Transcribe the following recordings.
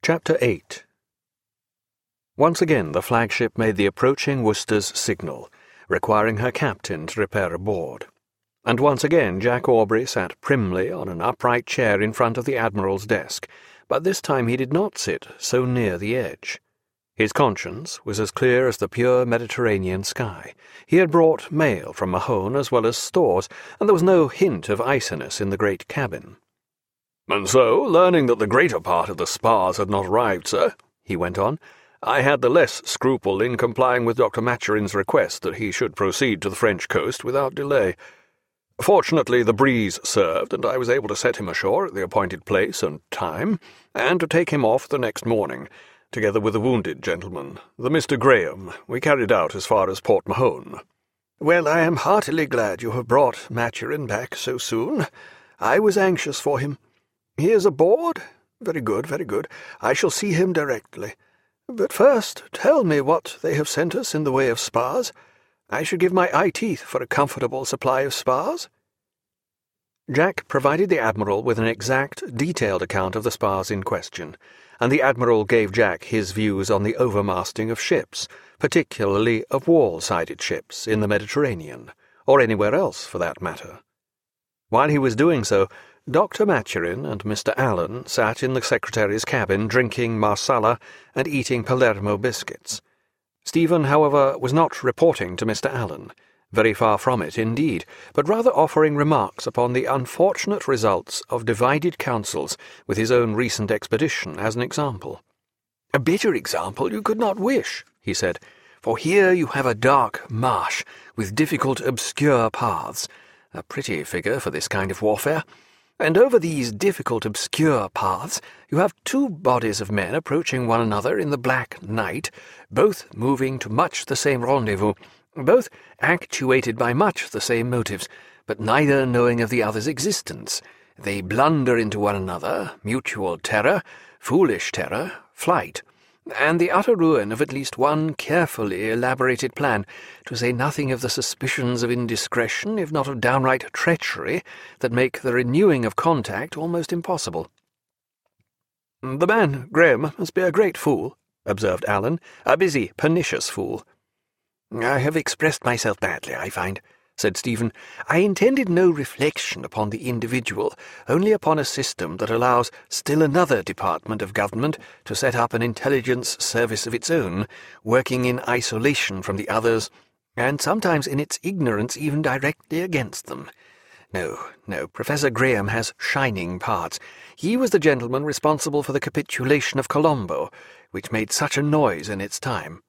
Chapter 8. Once again the flagship made the approaching Worcester's signal, requiring her captain to repair aboard. And once again Jack Aubrey sat primly on an upright chair in front of the Admiral's desk, but this time he did not sit so near the edge. His conscience was as clear as the pure Mediterranean sky. He had brought mail from Mahone as well as stores, and there was no hint of iciness in the great cabin. "And so, learning that the greater part of the spars had not arrived, sir," he went on, "I had the less scruple in complying with Dr. Maturin's request that he should proceed to the French coast without delay. Fortunately, the breeze served, and I was able to set him ashore at the appointed place and time, and to take him off the next morning, together with the wounded gentleman, the Mr. Graham, we carried out as far as Port Mahone." "Well, I am heartily glad you have brought Maturin back so soon. I was anxious for him. He is aboard? Very good, very good. I shall see him directly. But first, tell me what they have sent us in the way of spars. I should give my eye teeth for a comfortable supply of spars." Jack provided the Admiral with an exact, detailed account of the spars in question, and the Admiral gave Jack his views on the overmasting of ships, particularly of wall-sided ships, in the Mediterranean, or anywhere else for that matter. While he was doing so, Dr. Maturin and Mr. Allen sat in the secretary's cabin drinking marsala and eating Palermo biscuits. Stephen, however, was not reporting to Mr. Allen, very far from it indeed, but rather offering remarks upon the unfortunate results of divided counsels with his own recent expedition as an example. "A better example you could not wish," he said, "for here you have a dark marsh with difficult obscure paths, a pretty figure for this kind of warfare. And over these difficult obscure paths you have two bodies of men approaching one another in the black night, both moving to much the same rendezvous, both actuated by much the same motives, but neither knowing of the other's existence. They blunder into one another, mutual terror, foolish terror, flight, and the utter ruin of at least one carefully elaborated plan, to say nothing of the suspicions of indiscretion, if not of downright treachery, that make the renewing of contact almost impossible." "The man, Graham, must be a great fool," observed Allen, "a busy, pernicious fool." "I have expressed myself badly, I find," said Stephen. "I intended no reflection upon the individual, only upon a system that allows still another department of government to set up an intelligence service of its own, working in isolation from the others, and sometimes in its ignorance even directly against them. No, Professor Graham has shining parts. He was the gentleman responsible for the capitulation of Colombo, which made such a noise in its time."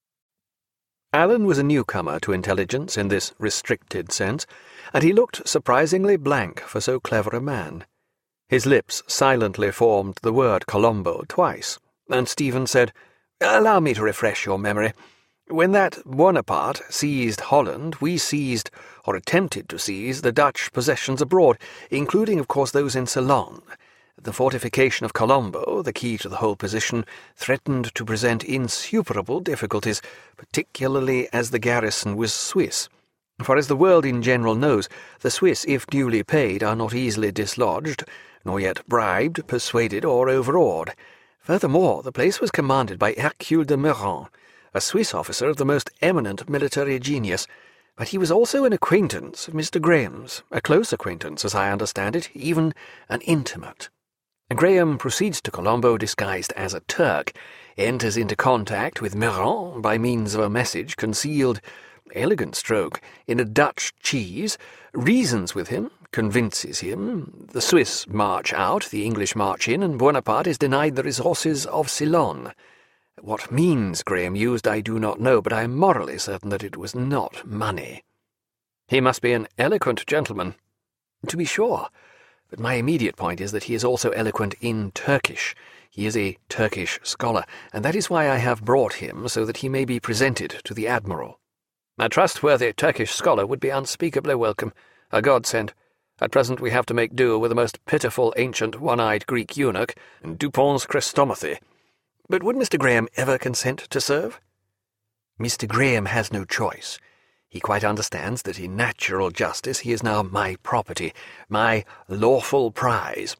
Allen was a newcomer to intelligence in this restricted sense, and he looked surprisingly blank for so clever a man. His lips silently formed the word Colombo twice, and Stephen said, "Allow me to refresh your memory. When that Bonaparte seized Holland, we seized, or attempted to seize, the Dutch possessions abroad, including, of course, those in Ceylon. The fortification of Colombo, the key to the whole position, threatened to present insuperable difficulties, particularly as the garrison was Swiss. For as the world in general knows, the Swiss, if duly paid, are not easily dislodged, nor yet bribed, persuaded, or overawed. Furthermore, the place was commanded by Hercule de Meuron, a Swiss officer of the most eminent military genius, but he was also an acquaintance of Mr. Graham's, a close acquaintance, as I understand it, even an intimate. Graham proceeds to Colombo disguised as a Turk, enters into contact with Meuron by means of a message concealed, elegant stroke, in a Dutch cheese, reasons with him, convinces him, the Swiss march out, the English march in, and Bonaparte is denied the resources of Ceylon. What means Graham used I do not know, but I am morally certain that it was not money. He must be an eloquent gentleman, to be sure, but my immediate point is that he is also eloquent in Turkish. He is a Turkish scholar, and that is why I have brought him, so that he may be presented to the Admiral. A trustworthy Turkish scholar would be unspeakably welcome, a godsend. At present we have to make do with the most pitiful ancient one-eyed Greek eunuch, Dupont's Chrestomathy. But would Mr. Graham ever consent to serve? Mr. Graham has no choice. He quite understands that in natural justice he is now my property, my lawful prize.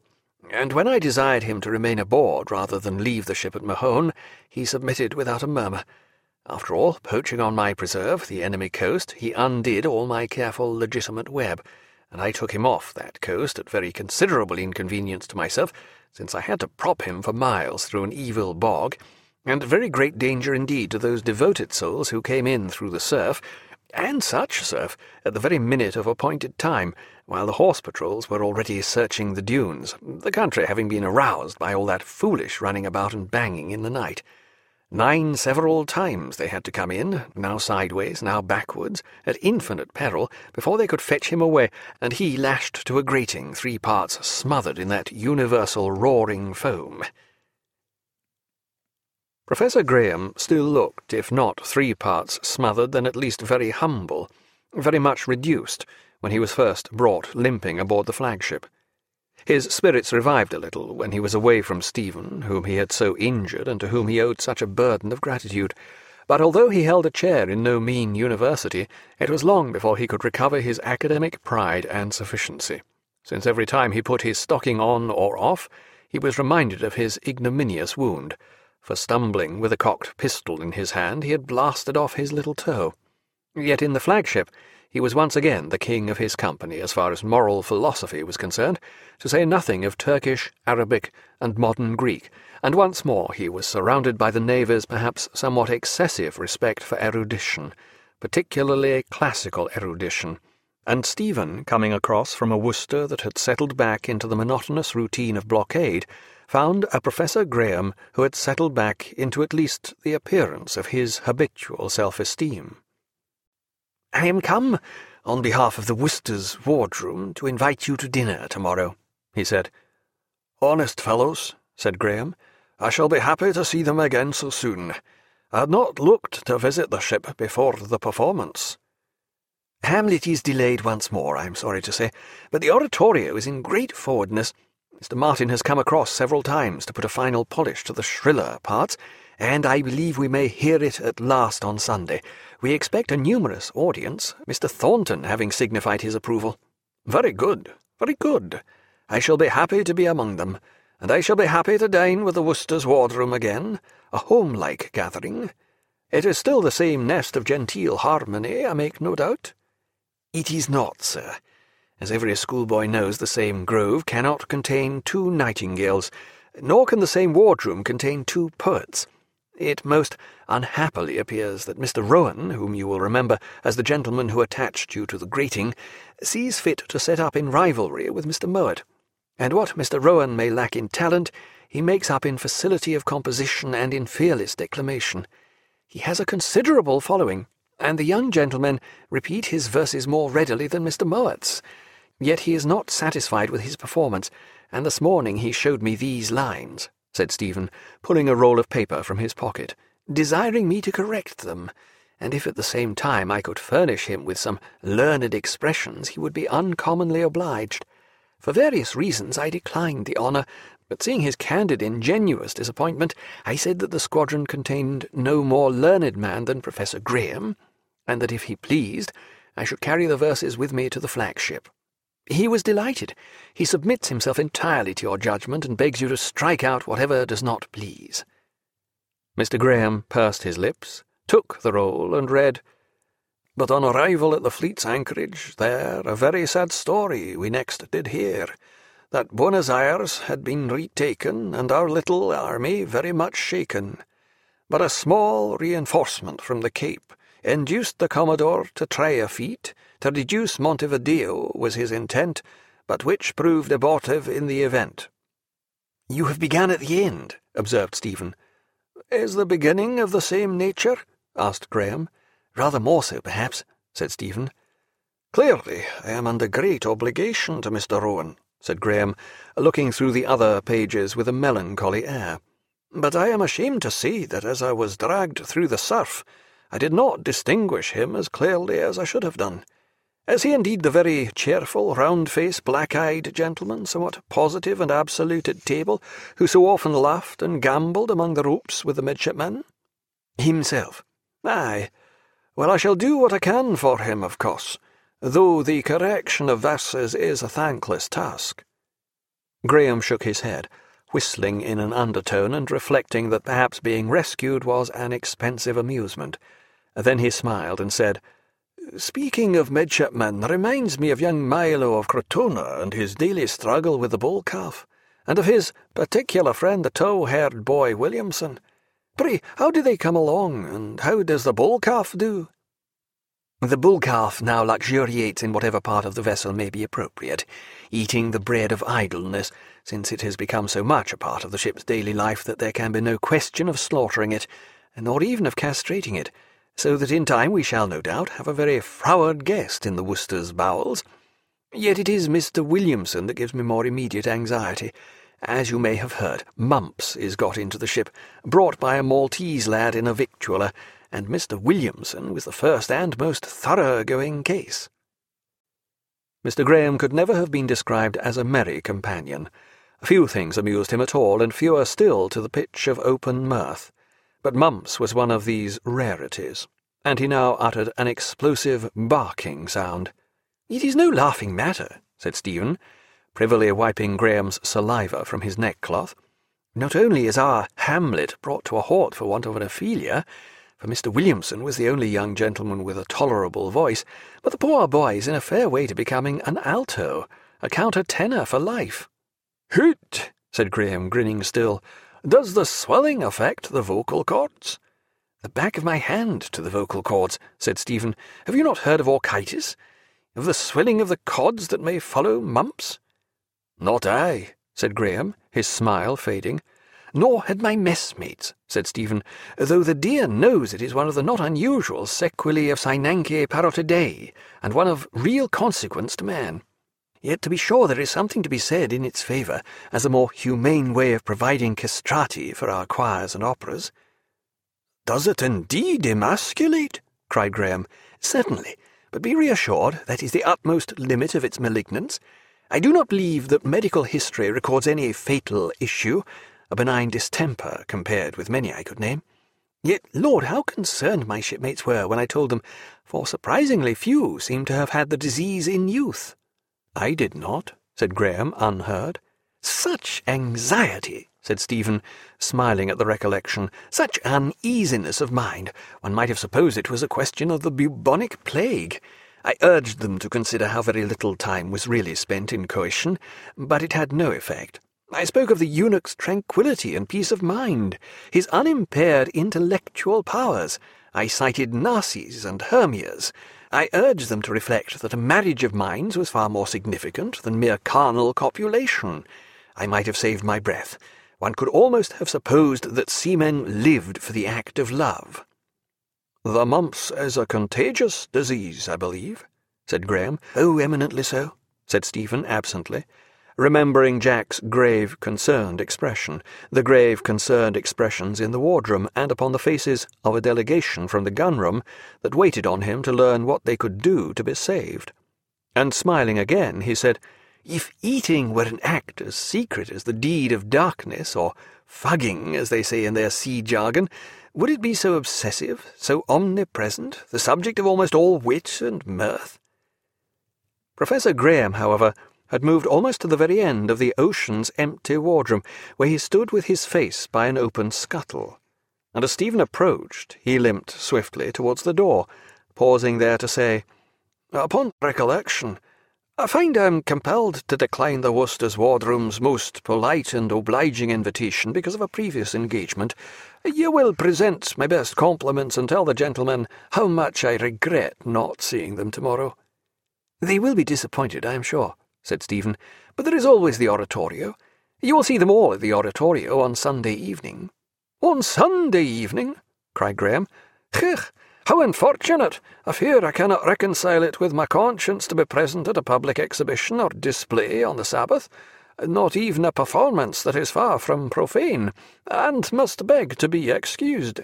and when I desired him to remain aboard rather than leave the ship at Mahone, he submitted without a murmur. After all, poaching on my preserve, the enemy coast, he undid all my careful legitimate web, and I took him off that coast at very considerable inconvenience to myself, since I had to prop him for miles through an evil bog, and very great danger indeed to those devoted souls who came in through the surf, and such surf, at the very minute of appointed time, while the horse patrols were already searching the dunes, the country having been aroused by all that foolish running about and banging in the night. 9 several times they had to come in, now sideways, now backwards, at infinite peril, before they could fetch him away, and he lashed to a grating 3 parts smothered in that universal roaring foam. Professor Graham still looked, if not 3 parts smothered, then at least very humble, very much reduced, when he was first brought limping aboard the flagship. His spirits revived a little when he was away from Stephen, whom he had so injured and to whom he owed such a burden of gratitude. But although he held a chair in no mean university, it was long before he could recover his academic pride and sufficiency, since every time he put his stocking on or off, he was reminded of his ignominious wound, for stumbling with a cocked pistol in his hand he had blasted off his little toe. Yet in the flagship he was once again the king of his company as far as moral philosophy was concerned, to say nothing of Turkish, Arabic, and modern Greek, and once more he was surrounded by the navy's perhaps somewhat excessive respect for erudition, particularly classical erudition, and Stephen, coming across from a Worcester that had settled back into the monotonous routine of blockade, found a Professor Graham who had settled back into at least the appearance of his habitual self-esteem. "I am come, on behalf of the Worcester's wardroom, to invite you to dinner tomorrow," he said. "Honest fellows," said Graham. "I shall be happy to see them again so soon. I had not looked to visit the ship before the performance." "Hamlet is delayed once more, I am sorry to say, but the oratorio is in great forwardness. Mr. Martin has come across several times to put a final polish to the shriller parts, and I believe we may hear it at last on Sunday. We expect a numerous audience, Mr. Thornton having signified his approval." "Very good, very good. I shall be happy to be among them, and I shall be happy to dine with the Worcester's wardroom again, a home-like gathering. It is still the same nest of genteel harmony, I make no doubt." "It is not, sir. As every schoolboy knows, the same grove cannot contain 2 nightingales, nor can the same wardroom contain 2 poets. It most unhappily appears that Mr. Rowan, whom you will remember as the gentleman who attached you to the grating, sees fit to set up in rivalry with Mr. Mowat, and what Mr. Rowan may lack in talent, he makes up in facility of composition and in fearless declamation. He has a considerable following, and the young gentlemen repeat his verses more readily than Mr. Mowat's. Yet he is not satisfied with his performance, and this morning he showed me these lines," said Stephen, pulling a roll of paper from his pocket, "desiring me to correct them, and if at the same time I could furnish him with some learned expressions he would be uncommonly obliged. For various reasons I declined the honour, but seeing his candid ingenuous disappointment, I said that the squadron contained no more learned man than Professor Graham, and that if he pleased, I should carry the verses with me to the flagship. He was delighted. He submits himself entirely to your judgment and begs you to strike out whatever does not please." Mr. Graham pursed his lips, took the roll, and read, "But on arrival at the fleet's anchorage, there a very sad story we next did hear, that Buenos Aires had been retaken, and our little army very much shaken. But a small reinforcement from the Cape induced the Commodore to try a feat. To reduce Montevideo was his intent, but which proved abortive in the event." "You have begun at the end," observed Stephen. "Is the beginning of the same nature?" asked Graham. "Rather more so, perhaps," said Stephen. "Clearly, I am under great obligation to Mr. Rowan," said Graham, looking through the other pages with a melancholy air. "But I am ashamed to say that as I was dragged through the surf, I did not distinguish him as clearly as I should have done. Is he indeed the very cheerful, round-faced, black-eyed gentleman, somewhat positive and absolute at table, who so often laughed and gambled among the ropes with the midshipmen?" "Himself." "Aye. Well, I shall do what I can for him, of course, though the correction of verses is a thankless task." Graham shook his head, whistling in an undertone and reflecting that perhaps being rescued was an expensive amusement. Then he smiled and said, "Speaking of midshipmen reminds me of young Milo of Crotona and his daily struggle with the bull-calf, and of his particular friend the tow-haired boy Williamson. Pray, how do they come along, and how does the bull-calf do?" "The bull-calf now luxuriates in whatever part of the vessel may be appropriate, eating the bread of idleness, since it has become so much a part of the ship's daily life that there can be no question of slaughtering it, nor even of castrating it, so that in time we shall no doubt have a very froward guest in the Worcester's bowels. Yet it is Mr. Williamson that gives me more immediate anxiety. As you may have heard, mumps is got into the ship, brought by a Maltese lad in a victualler, and Mr. Williamson was the first and most thorough-going case." Mr. Graham could never have been described as a merry companion. Few things amused him at all, and fewer still to the pitch of open mirth. But mumps was one of these rarities, and he now uttered an explosive barking sound. "It is no laughing matter," said Stephen, privily wiping Graham's saliva from his neckcloth. "Not only is our Hamlet brought to a halt for want of an Ophelia, for Mr. Williamson was the only young gentleman with a tolerable voice, but the poor boy is in a fair way to becoming an alto, a counter-tenor for life." "Hoot!" said Graham, grinning still. "Does the swelling affect the vocal cords?" "The back of my hand to the vocal cords," said Stephen. "Have you not heard of orchitis? Of the swelling of the cords that may follow mumps?" "Not I," said Graham, his smile fading. "Nor had my messmates," said Stephen, "though the dear knows it is one of the not unusual sequelae of Sinanche Parotidae, and one of real consequence to man. Yet to be sure there is something to be said in its favour as a more humane way of providing castrati for our choirs and operas." "Does it indeed emasculate?" cried Graham. "Certainly, but be reassured that is the utmost limit of its malignance. I do not believe that medical history records any fatal issue, a benign distemper compared with many I could name. Yet, Lord, how concerned my shipmates were when I told them, for surprisingly few seem to have had the disease in youth." "I did not," said Graham, unheard. "Such anxiety," said Stephen, smiling at the recollection, "such uneasiness of mind, one might have supposed it was a question of the bubonic plague. I urged them to consider how very little time was really spent in coition, but it had no effect. I spoke of the eunuch's tranquillity and peace of mind, his unimpaired intellectual powers. I cited Narses and Hermias. I urged them to reflect that a marriage of minds was far more significant than mere carnal copulation. I might have saved my breath. One could almost have supposed that seamen lived for the act of love." "The mumps is a contagious disease, I believe," said Graham. "Oh, eminently so," said Stephen absently, remembering Jack's grave, concerned expression, the grave, concerned expressions in the wardroom and upon the faces of a delegation from the gunroom that waited on him to learn what they could do to be saved. And smiling again, he said, "If eating were an act as secret as the deed of darkness, or fugging, as they say in their sea jargon, would it be so obsessive, so omnipresent, the subject of almost all wit and mirth?" Professor Graham, however, had moved almost to the very end of the Ocean's empty wardroom, where he stood with his face by an open scuttle, and as Stephen approached, he limped swiftly towards the door, pausing there to say, "Upon recollection, I find I am compelled to decline the Worcester's wardroom's most polite and obliging invitation because of a previous engagement. You will present my best compliments and tell the gentlemen how much I regret not seeing them tomorrow." "They will be disappointed, I am sure," said Stephen, "but there is always the oratorio. You will see them all at the oratorio on Sunday evening." "On Sunday evening?" cried Graham. "Chich, how unfortunate! I fear I cannot reconcile it with my conscience to be present at a public exhibition or display on the Sabbath, not even a performance that is far from profane, and must beg to be excused."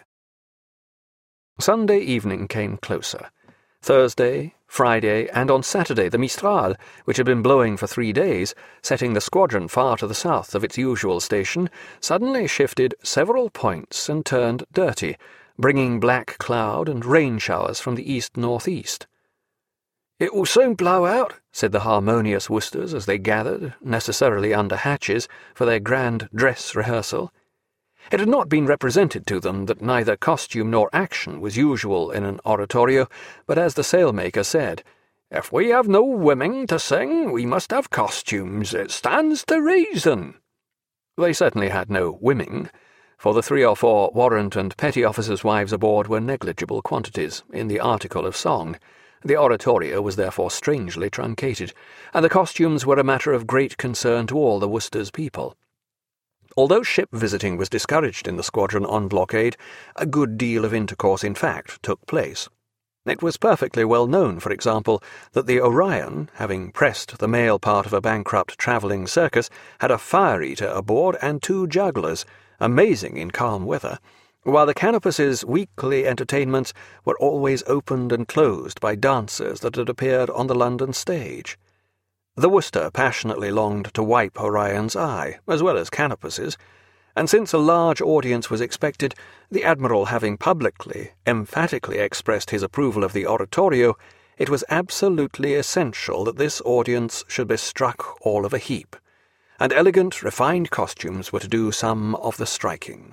Sunday evening came closer. Thursday, Friday, and on Saturday the Mistral, which had been blowing for 3 days, setting the squadron far to the south of its usual station, suddenly shifted several points and turned dirty, bringing black cloud and rain showers from the east-northeast. "It will soon blow out," said the harmonious Worcesters as they gathered, necessarily under hatches, for their grand dress rehearsal. It had not been represented to them that neither costume nor action was usual in an oratorio, but as the sailmaker said, "If we have no women to sing, we must have costumes. It stands to reason." They certainly had no women, for the 3 or 4 warrant and petty officers' wives aboard were negligible quantities in the article of song. The oratorio was therefore strangely truncated, and the costumes were a matter of great concern to all the Worcester's people. Although ship visiting was discouraged in the squadron on blockade, a good deal of intercourse in fact took place. It was perfectly well known, for example, that the Orion, having pressed the male part of a bankrupt travelling circus, had a fire-eater aboard and 2 jugglers, amazing in calm weather, while the Canopus's weekly entertainments were always opened and closed by dancers that had appeared on the London stage. The Worcester passionately longed to wipe Orion's eye, as well as Canopus's, and since a large audience was expected, the Admiral having publicly, emphatically expressed his approval of the oratorio, it was absolutely essential that this audience should be struck all of a heap, and elegant, refined costumes were to do some of the striking.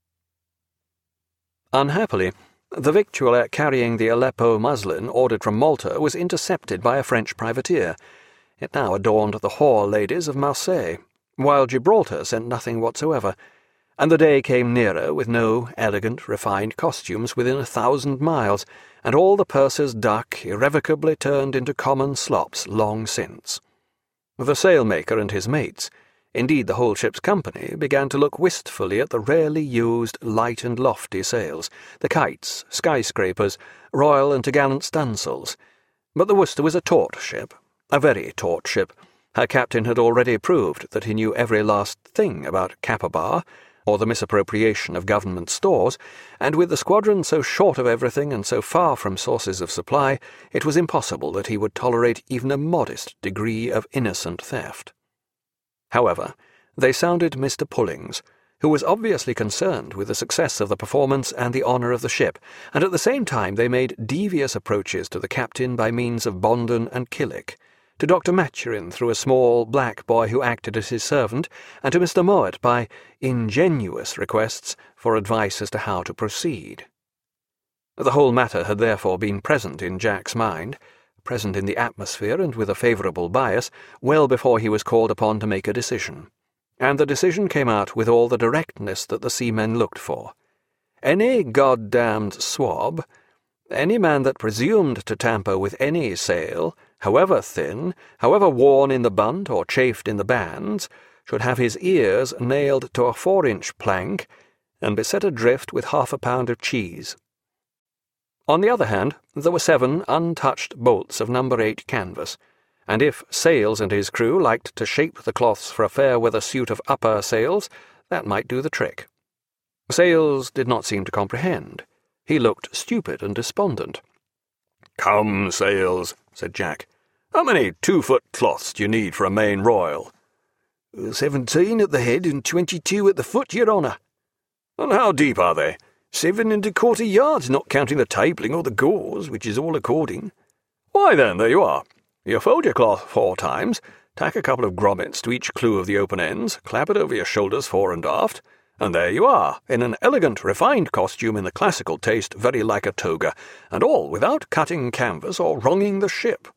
Unhappily, the victualler carrying the Aleppo muslin ordered from Malta was intercepted by a French privateer. It now adorned the whore ladies of Marseilles, while Gibraltar sent nothing whatsoever, and the day came nearer with no elegant, refined costumes within 1,000 miles, and all the purser's duck irrevocably turned into common slops long since. The sailmaker and his mates, indeed the whole ship's company, began to look wistfully at the rarely used light and lofty sails, the kites, skyscrapers, royal and topgallant stunsails. But the Worcester was a taut ship, a very taut ship. Her captain had already proved that he knew every last thing about Capobar, or the misappropriation of government stores, and with the squadron so short of everything and so far from sources of supply, it was impossible that he would tolerate even a modest degree of innocent theft. However, they sounded Mr. Pullings, who was obviously concerned with the success of the performance and the honour of the ship, and at the same time they made devious approaches to the captain by means of Bondon and Killick, to Dr. Maturin through a small black boy who acted as his servant, and to Mr. Mowat by ingenuous requests for advice as to how to proceed. The whole matter had therefore been present in Jack's mind, present in the atmosphere and with a favourable bias, well before he was called upon to make a decision. And the decision came out with all the directness that the seamen looked for. Any goddamned swab, any man that presumed to tamper with any sail, however thin, however worn in the bunt or chafed in the bands, should have his ears nailed to a 4-inch plank and be set adrift with 1/2 pound of cheese. On the other hand, there were 7 untouched bolts of No. 8 canvas, and if Sayles and his crew liked to shape the cloths for a fair-weather suit of upper sails, that might do the trick. Sayles did not seem to comprehend. He looked stupid and despondent. "Come, Sayles," said Jack. "How many 2-foot cloths do you need for a main royal?" 17 at the head and 22 at the foot, your honour." "And how deep are they?" 7 1/4 yards, not counting the tabling or the gauze, which is all according. "Why then, there you are. You fold your cloth 4 times, tack a couple of grommets to each clew of the open ends, clap it over your shoulders fore and aft, and there you are, in an elegant, refined costume in the classical taste, very like a toga, and all without cutting canvas or wronging the ship."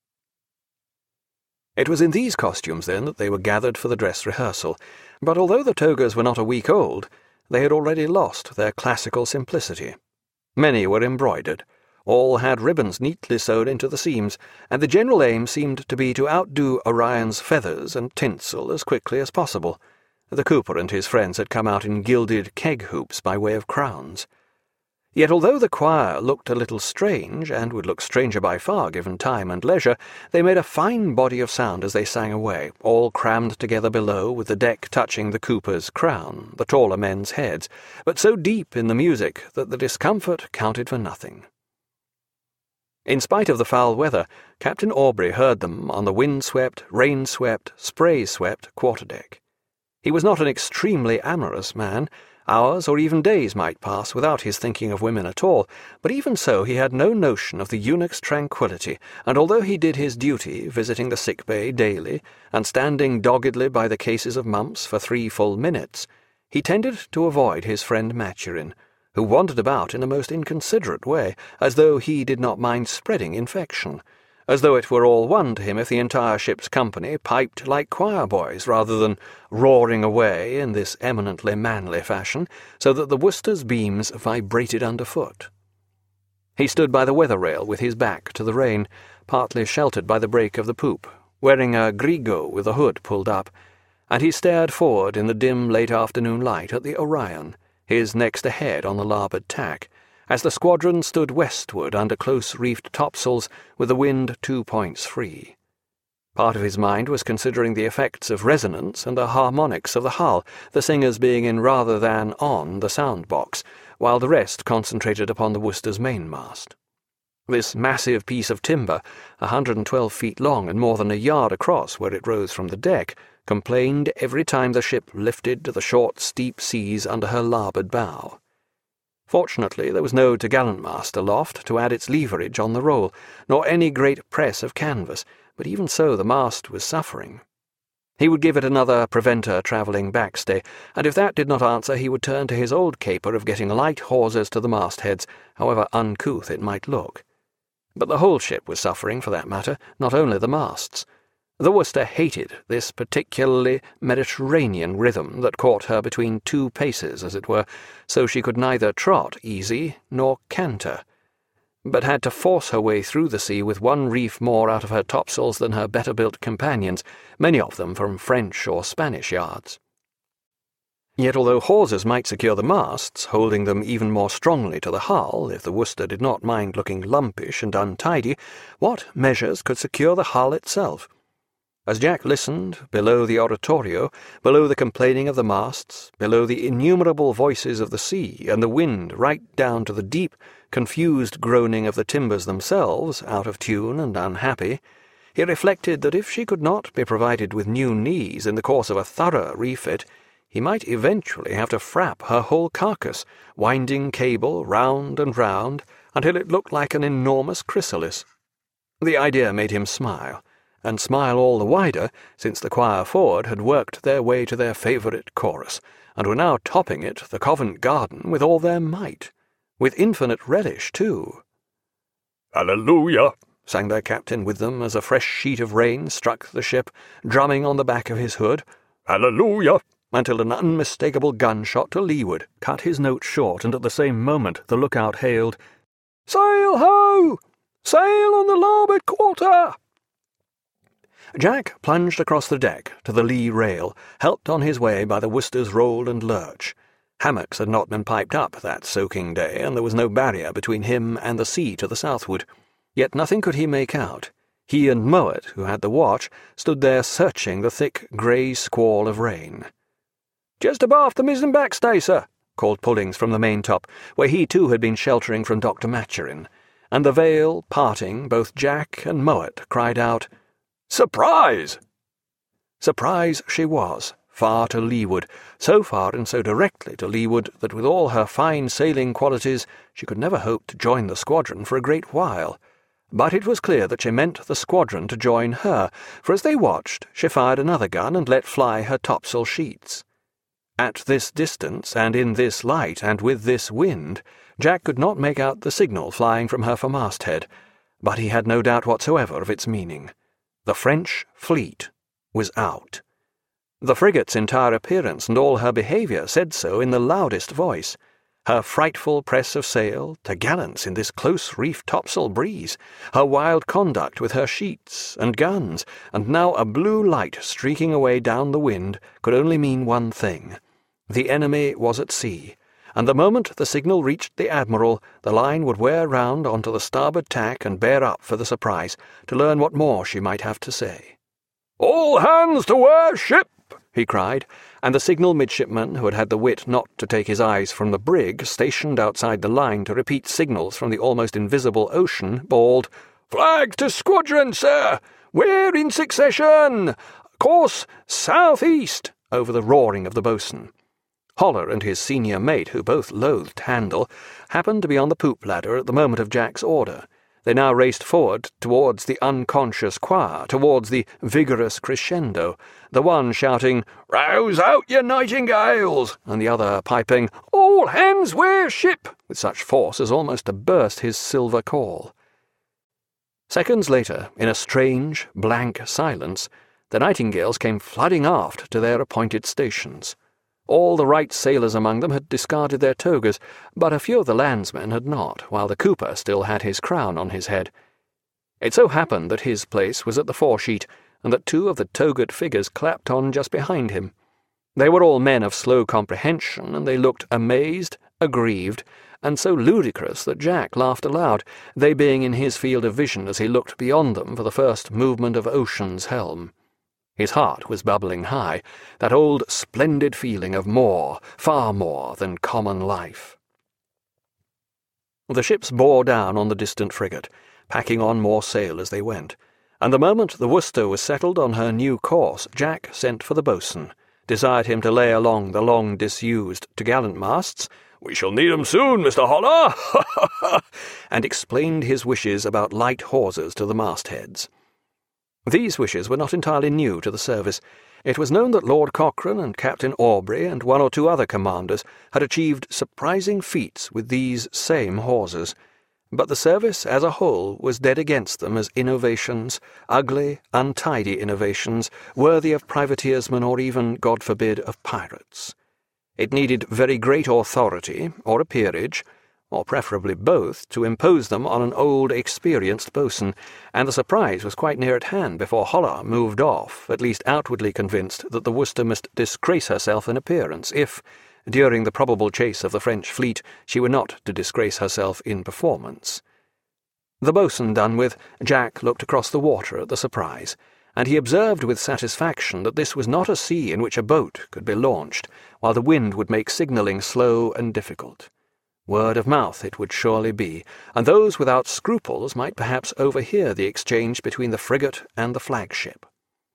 It was in these costumes, then, that they were gathered for the dress rehearsal, but although the togas were not a week old, they had already lost their classical simplicity. Many were embroidered, all had ribbons neatly sewed into the seams, and the general aim seemed to be to outdo Orion's feathers and tinsel as quickly as possible. The cooper and his friends had come out in gilded keg hoops by way of crowns. Yet although the choir looked a little strange, and would look stranger by far given time and leisure, they made a fine body of sound as they sang away, all crammed together below, with the deck touching the cooper's crown, the taller men's heads, but so deep in the music that the discomfort counted for nothing. In spite of the foul weather, Captain Aubrey heard them on the wind-swept, rain-swept, spray-swept quarter-deck. He was not an extremely amorous man, Hours or even days might pass without his thinking of women at all, but even so he had no notion of the eunuch's tranquillity, and although he did his duty, visiting the sick bay daily, and standing doggedly by the cases of mumps for 3 full minutes, he tended to avoid his friend Maturin, who wandered about in a most inconsiderate way, as though he did not mind spreading infection, as though it were all one to him if the entire ship's company piped like choir boys rather than roaring away in this eminently manly fashion, so that the Worcester's beams vibrated underfoot. He stood by the weather rail with his back to the rain, partly sheltered by the break of the poop, wearing a grego with the hood pulled up, and he stared forward in the dim late afternoon light at the Orion, his next ahead on the larboard tack, as the squadron stood westward under close-reefed topsails with the wind 2 points free. Part of his mind was considering the effects of resonance and the harmonics of the hull, the singers being in rather than on the sound-box, while the rest concentrated upon the Worcester's mainmast. This massive piece of timber, 112 feet long and more than a yard across where it rose from the deck, complained every time the ship lifted to the short, steep seas under her larboard bow. Fortunately, there was no topgallant-mast aloft to add its leverage on the roll, nor any great press of canvas, but even so the mast was suffering. He would give it another preventer travelling backstay, and if that did not answer he would turn to his old caper of getting light hawsers to the mastheads, however uncouth it might look. But the whole ship was suffering, for that matter, not only the masts. The Worcester hated this particularly Mediterranean rhythm that caught her between 2 paces, as it were, so she could neither trot easy nor canter, but had to force her way through the sea with 1 reef more out of her topsails than her better-built companions, many of them from French or Spanish yards. Yet although hawsers might secure the masts, holding them even more strongly to the hull, if the Worcester did not mind looking lumpish and untidy, what measures could secure the hull itself? As Jack listened, below the oratorio, below the complaining of the masts, below the innumerable voices of the sea and the wind right down to the deep, confused groaning of the timbers themselves, out of tune and unhappy, he reflected that if she could not be provided with new knees in the course of a thorough refit, he might eventually have to frap her whole carcass, winding cable round and round, until it looked like an enormous chrysalis. The idea made him smile, and smile all the wider since the choir forward had worked their way to their favourite chorus, and were now topping it, the Covent Garden, with all their might, with infinite relish, too. "Hallelujah!" sang their captain with them as a fresh sheet of rain struck the ship, drumming on the back of his hood. "Hallelujah!" until an unmistakable gunshot to leeward cut his note short, and at the same moment the lookout hailed, "Sail ho! Sail on the larboard quarter!" Jack plunged across the deck to the lee rail, helped on his way by the Worcester's roll and lurch. Hammocks had not been piped up that soaking day, and there was no barrier between him and the sea to the southward. Yet nothing could he make out. He and Mowat, who had the watch, stood there searching the thick grey squall of rain. "Just abaft the mizzen backstay, sir," called Pullings from the maintop, where he too had been sheltering from Dr. Maturin, and the veil, parting, both Jack and Mowat cried out, "Surprise!" Surprise she was, far to leeward, so far and so directly to leeward that with all her fine sailing qualities she could never hope to join the squadron for a great while. But it was clear that she meant the squadron to join her, for as they watched she fired another gun and let fly her topsail sheets. At this distance, and in this light, and with this wind, Jack could not make out the signal flying from her foremast-head, but he had no doubt whatsoever of its meaning. The French fleet was out. The frigate's entire appearance and all her behaviour said so in the loudest voice. Her frightful press of sail, t'gallants in this close-reefed topsail breeze, her wild conduct with her sheets and guns, and now a blue light streaking away down the wind, could only mean one thing. The enemy was at sea, and the moment the signal reached the Admiral, the line would wear round onto the starboard tack and bear up for the Surprise, to learn what more she might have to say. "All hands to wear ship!" he cried, and the signal midshipman, who had had the wit not to take his eyes from the brig stationed outside the line to repeat signals from the almost invisible ocean, bawled, "Flag to squadron, sir! We're in succession! Course south-east!" over the roaring of the boatswain. Holler and his senior mate, who both loathed Handel, happened to be on the poop ladder at the moment of Jack's order. They now raced forward towards the unconscious choir, towards the vigorous crescendo, the one shouting, "Rouse out, ye nightingales!" and the other piping, "All hands wear ship!" with such force as almost to burst his silver call. Seconds later, in a strange, blank silence, the nightingales came flooding aft to their appointed stations. All the right sailors among them had discarded their togas, but a few of the landsmen had not, while the cooper still had his crown on his head. It so happened that his place was at the foresheet, and that two of the togaed figures clapped on just behind him. They were all men of slow comprehension, and they looked amazed, aggrieved, and so ludicrous that Jack laughed aloud, they being in his field of vision as he looked beyond them for the first movement of Ocean's helm. His heart was bubbling high, that old splendid feeling of more, far more than common life. The ships bore down on the distant frigate, packing on more sail as they went, and the moment the Worcester was settled on her new course, Jack sent for the boatswain, desired him to lay along the long disused topgallant masts, "We shall need 'em soon, Mr. Holler," and explained his wishes about light hawsers to the mastheads. These wishes were not entirely new to the service. It was known that Lord Cochrane and Captain Aubrey and one or two other commanders had achieved surprising feats with these same hawsers, but the service as a whole was dead against them as innovations, ugly, untidy innovations, worthy of privateersmen or even, God forbid, of pirates. It needed very great authority, or a peerage, or preferably both, to impose them on an old, experienced boatswain, and the surprise was quite near at hand before Holler moved off, at least outwardly convinced that the Worcester must disgrace herself in appearance, if, during the probable chase of the French fleet, she were not to disgrace herself in performance. The boatswain done with, Jack looked across the water at the surprise, and he observed with satisfaction that this was not a sea in which a boat could be launched, while the wind would make signalling slow and difficult. Word of mouth it would surely be, and those without scruples might perhaps overhear the exchange between the frigate and the flagship.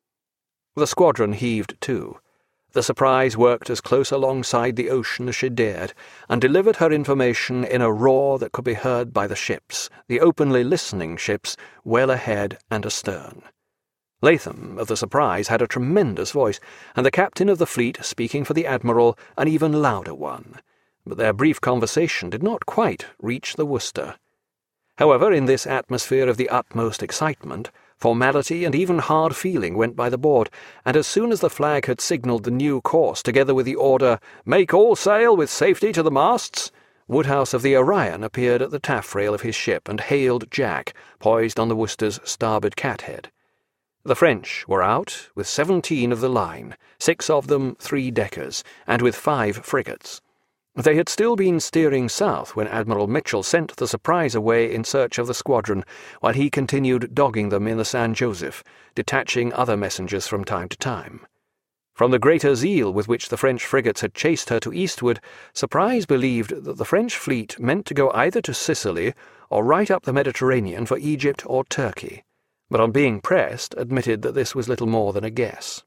The squadron heaved to. The Surprise worked as close alongside the ocean as she dared, and delivered her information in a roar that could be heard by the ships, the openly listening ships, well ahead and astern. Latham of the Surprise had a tremendous voice, and the captain of the fleet, speaking for the admiral, an even louder one. But their brief conversation did not quite reach the Worcester. However, in this atmosphere of the utmost excitement, formality and even hard feeling went by the board, and as soon as the flag had signalled the new course, together with the order, "Make all sail with safety to the masts," Woodhouse of the Orion appeared at the taffrail of his ship and hailed Jack, poised on the Worcester's starboard cathead. The French were out, with 17 of the line, 6 of them 3-deckers, and with 5 frigates. They had still been steering south when Admiral Mitchell sent the Surprise away in search of the squadron, while he continued dogging them in the San Joseph, detaching other messengers from time to time. From the greater zeal with which the French frigates had chased her to eastward, Surprise believed that the French fleet meant to go either to Sicily or right up the Mediterranean for Egypt or Turkey, but on being pressed admitted that this was little more than a guess.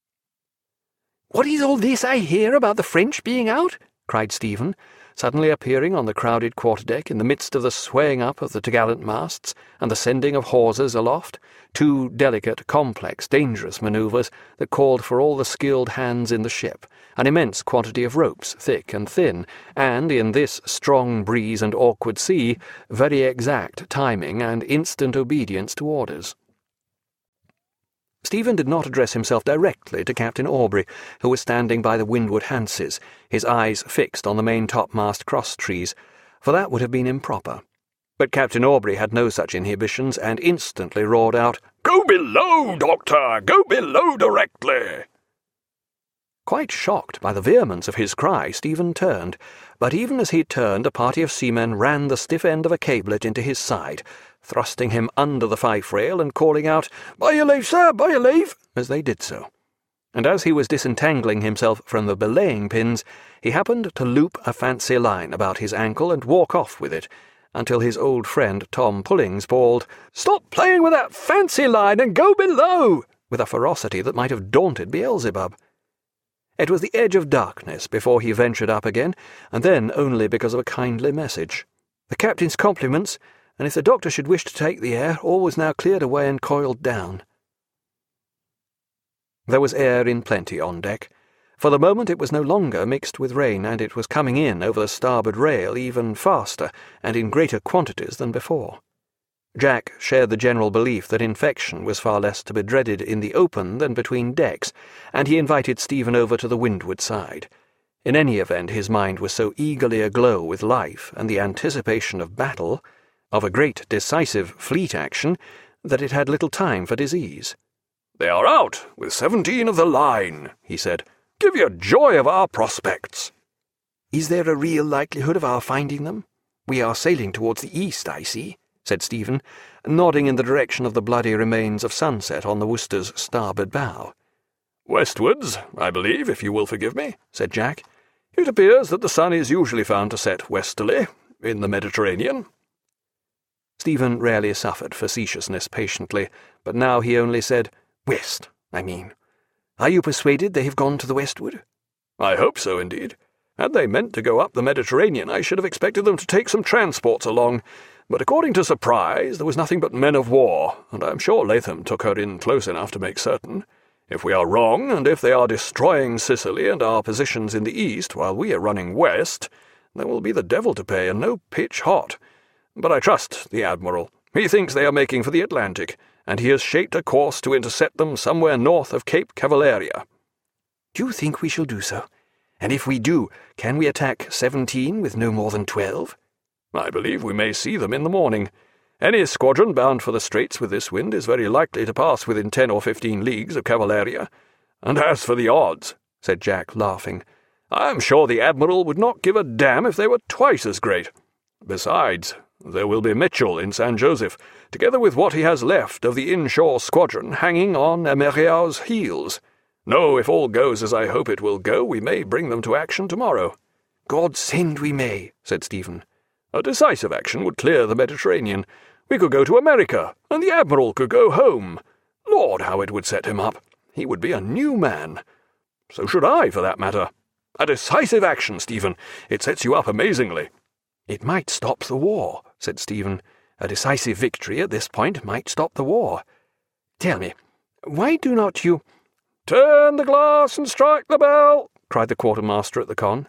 "What is all this I hear about the French being out?" cried Stephen, suddenly appearing on the crowded quarterdeck in the midst of the swaying up of the topgallant masts and the sending of hawsers aloft, 2 delicate, complex, dangerous manoeuvres that called for all the skilled hands in the ship, an immense quantity of ropes, thick and thin, and, in this strong breeze and awkward sea, very exact timing and instant obedience to orders. Stephen did not address himself directly to Captain Aubrey, who was standing by the windward hanses, his eyes fixed on the main topmast cross-trees, for that would have been improper. But Captain Aubrey had no such inhibitions, and instantly roared out, "Go below, Doctor! Go below directly!" Quite shocked by the vehemence of his cry, Stephen turned, but even as he turned, a party of seamen ran the stiff end of a cablet into his side, thrusting him under the fife-rail and calling out, "By your leave, sir, by your leave," as they did so. And as he was disentangling himself from the belaying pins, he happened to loop a fancy line about his ankle and walk off with it, until his old friend Tom Pullings bawled, "Stop playing with that fancy line and go below," with a ferocity that might have daunted Beelzebub. It was the edge of darkness before he ventured up again, and then only because of a kindly message. The captain's compliments, and if the doctor should wish to take the air, all was now cleared away and coiled down. There was air in plenty on deck. For the moment it was no longer mixed with rain, and it was coming in over the starboard rail even faster and in greater quantities than before. Jack shared the general belief that infection was far less to be dreaded in the open than between decks, and he invited Stephen over to the windward side. In any event, his mind was so eagerly aglow with life and the anticipation of battle, of a great decisive fleet action, that it had little time for disease. "They are out, with 17 of the line," he said. "Give you joy of our prospects." "Is there a real likelihood of our finding them? We are sailing towards the east, I see," said Stephen, nodding in the direction of the bloody remains of sunset on the Worcester's starboard bow. "Westwards, I believe, if you will forgive me," said Jack. "It appears that the sun is usually found to set westerly, in the Mediterranean." Stephen rarely suffered facetiousness patiently, but now he only said, "West, I mean. Are you persuaded they have gone to the westward?" "I hope so, indeed. Had they meant to go up the Mediterranean, I should have expected them to take some transports along, but according to Surprise, there was nothing but men of war, and I am sure Latham took her in close enough to make certain. If we are wrong, and if they are destroying Sicily and our positions in the east while we are running west, there will be the devil to pay, and no pitch hot. But I trust the Admiral. He thinks they are making for the Atlantic, and he has shaped a course to intercept them somewhere north of Cape Cavalleria." "Do you think we shall do so? And if we do, can we attack 17 with no more than 12? "I believe we may see them in the morning. Any squadron bound for the Straits with this wind is very likely to pass within 10 or 15 leagues of Cavalleria. And as for the odds," said Jack, laughing, "I am sure the Admiral would not give a damn if they were twice as great. Besides, there will be Mitchell in San Joseph, together with what he has left of the inshore squadron hanging on Emerau's heels. No, if all goes as I hope it will go, we may bring them to action tomorrow." "God send we may," said Stephen. "A decisive action would clear the Mediterranean. We could go to America, and the Admiral could go home. Lord, how it would set him up! He would be a new man. So should I, for that matter. A decisive action, Stephen. It sets you up amazingly." "It might stop the war," said Stephen. "A decisive victory at this point might stop the war. Tell me, why do not you—" "Turn the glass and strike the bell," cried the quartermaster at the con.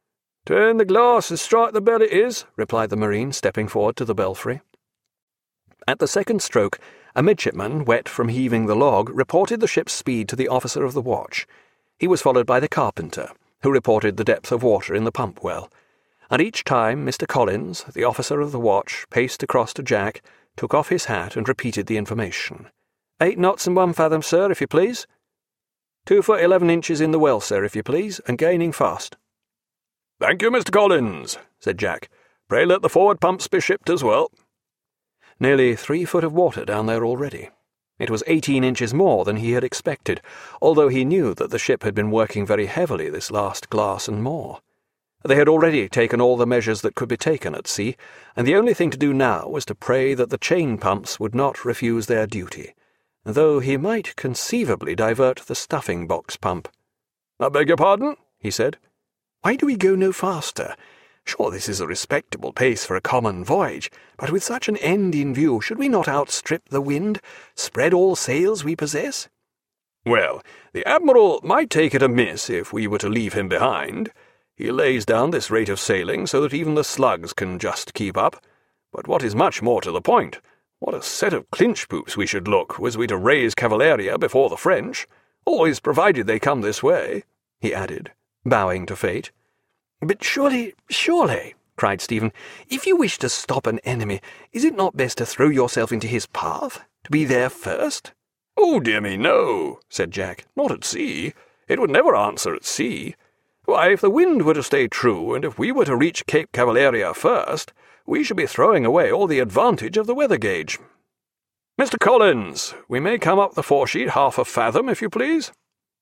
"Turn the glass and strike the bell it is," replied the marine, stepping forward to the belfry. At the second stroke, a midshipman, wet from heaving the log, reported the ship's speed to the officer of the watch. He was followed by the carpenter, who reported the depth of water in the pump well. And each time Mr. Collins, the officer of the watch, paced across to Jack, took off his hat and repeated the information. 8 knots and 1 fathom, sir, if you please. 2 foot 11 inches in the well, sir, if you please, and gaining fast." "Thank you, Mr. Collins," said Jack. "Pray let the forward pumps be shipped as well." Nearly 3 foot of water down there already. It was 18 inches more than he had expected, although he knew that the ship had been working very heavily this last glass and more. They had already taken all the measures that could be taken at sea, and the only thing to do now was to pray that the chain pumps would not refuse their duty, though he might conceivably divert the stuffing-box pump. "I beg your pardon?" he said. "Why do we go no faster? Sure, this is a respectable pace for a common voyage, but with such an end in view, should we not outstrip the wind, spread all sails we possess?" "Well, the Admiral might take it amiss if we were to leave him behind. He lays down this rate of sailing so that even the slugs can just keep up. But what is much more to the point, what a set of clinch poops we should look, was we to raise Cavalleria before the French, always provided they come this way," he added, bowing to fate. "But surely, cried Stephen, if you wish to stop an enemy, is it not best to throw yourself into his path, to be there first?" "Oh, dear me, no," said Jack. "Not at sea. It would never answer at sea. Why, if the wind were to stay true, and if we were to reach Cape Cavalleria first, we should be throwing away all the advantage of the weather gauge. Mr. Collins, we may come up the foresheet 1/2 a fathom, if you please."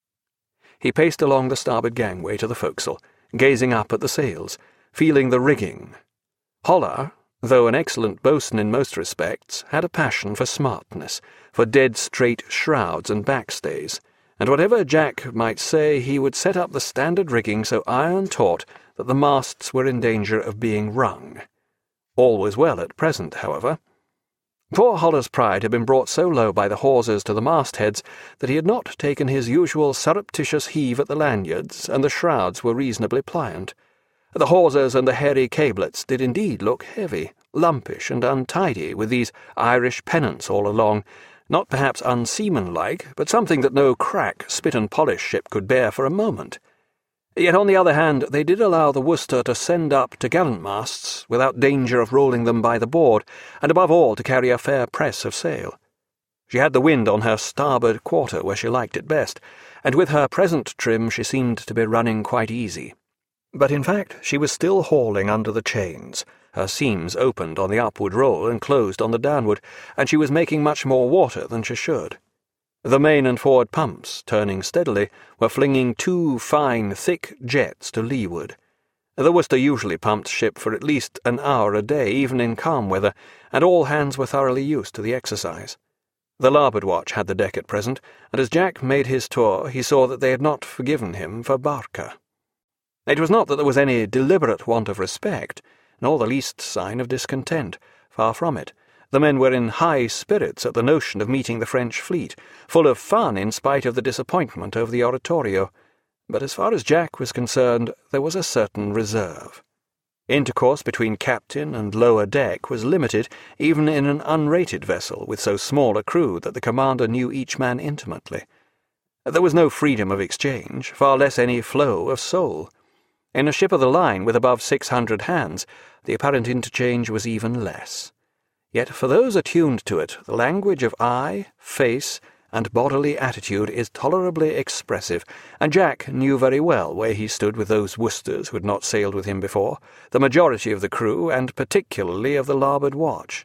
He paced along the starboard gangway to the forecastle, gazing up at the sails, feeling the rigging. Holler, though an excellent boatswain in most respects, had a passion for smartness, for dead-straight shrouds and backstays, and whatever Jack might say, he would set up the standard rigging so iron-taut that the masts were in danger of being wrung. All was well at present, however. Poor Holler's pride had been brought so low by the hawsers to the mastheads that he had not taken his usual surreptitious heave at the lanyards, and the shrouds were reasonably pliant. The hawsers and the hairy cablets did indeed look heavy, lumpish, and untidy, with these Irish pennants all along, not perhaps unseamanlike, but something that no crack, spit-and-polish ship could bear for a moment. Yet, on the other hand, they did allow the Worcester to send up t'gallant-masts without danger of rolling them by the board, and above all to carry a fair press of sail. She had the wind on her starboard quarter where she liked it best, and with her present trim she seemed to be running quite easy. But in fact she was still hauling under the chains. Her seams opened on the upward roll and closed on the downward, and she was making much more water than she should. The main and forward pumps, turning steadily, were flinging 2 fine, thick jets to leeward. The Worcester usually pumped ship for at least an hour a day, even in calm weather, and all hands were thoroughly used to the exercise. The larboard watch had the deck at present, and as Jack made his tour he saw that they had not forgiven him for Barker. It was not that there was any deliberate want of respect, nor the least sign of discontent. Far from it. The men were in high spirits at the notion of meeting the French fleet, full of fun in spite of the disappointment over the oratorio. But as far as Jack was concerned, there was a certain reserve. Intercourse between captain and lower deck was limited even in an unrated vessel with so small a crew that the commander knew each man intimately. There was no freedom of exchange, far less any flow of soul. In a ship of the line with above 600 hands, the apparent interchange was even less. Yet for those attuned to it, the language of eye, face, and bodily attitude is tolerably expressive, and Jack knew very well where he stood with those Worcesters who had not sailed with him before, the majority of the crew, and particularly of the larboard watch.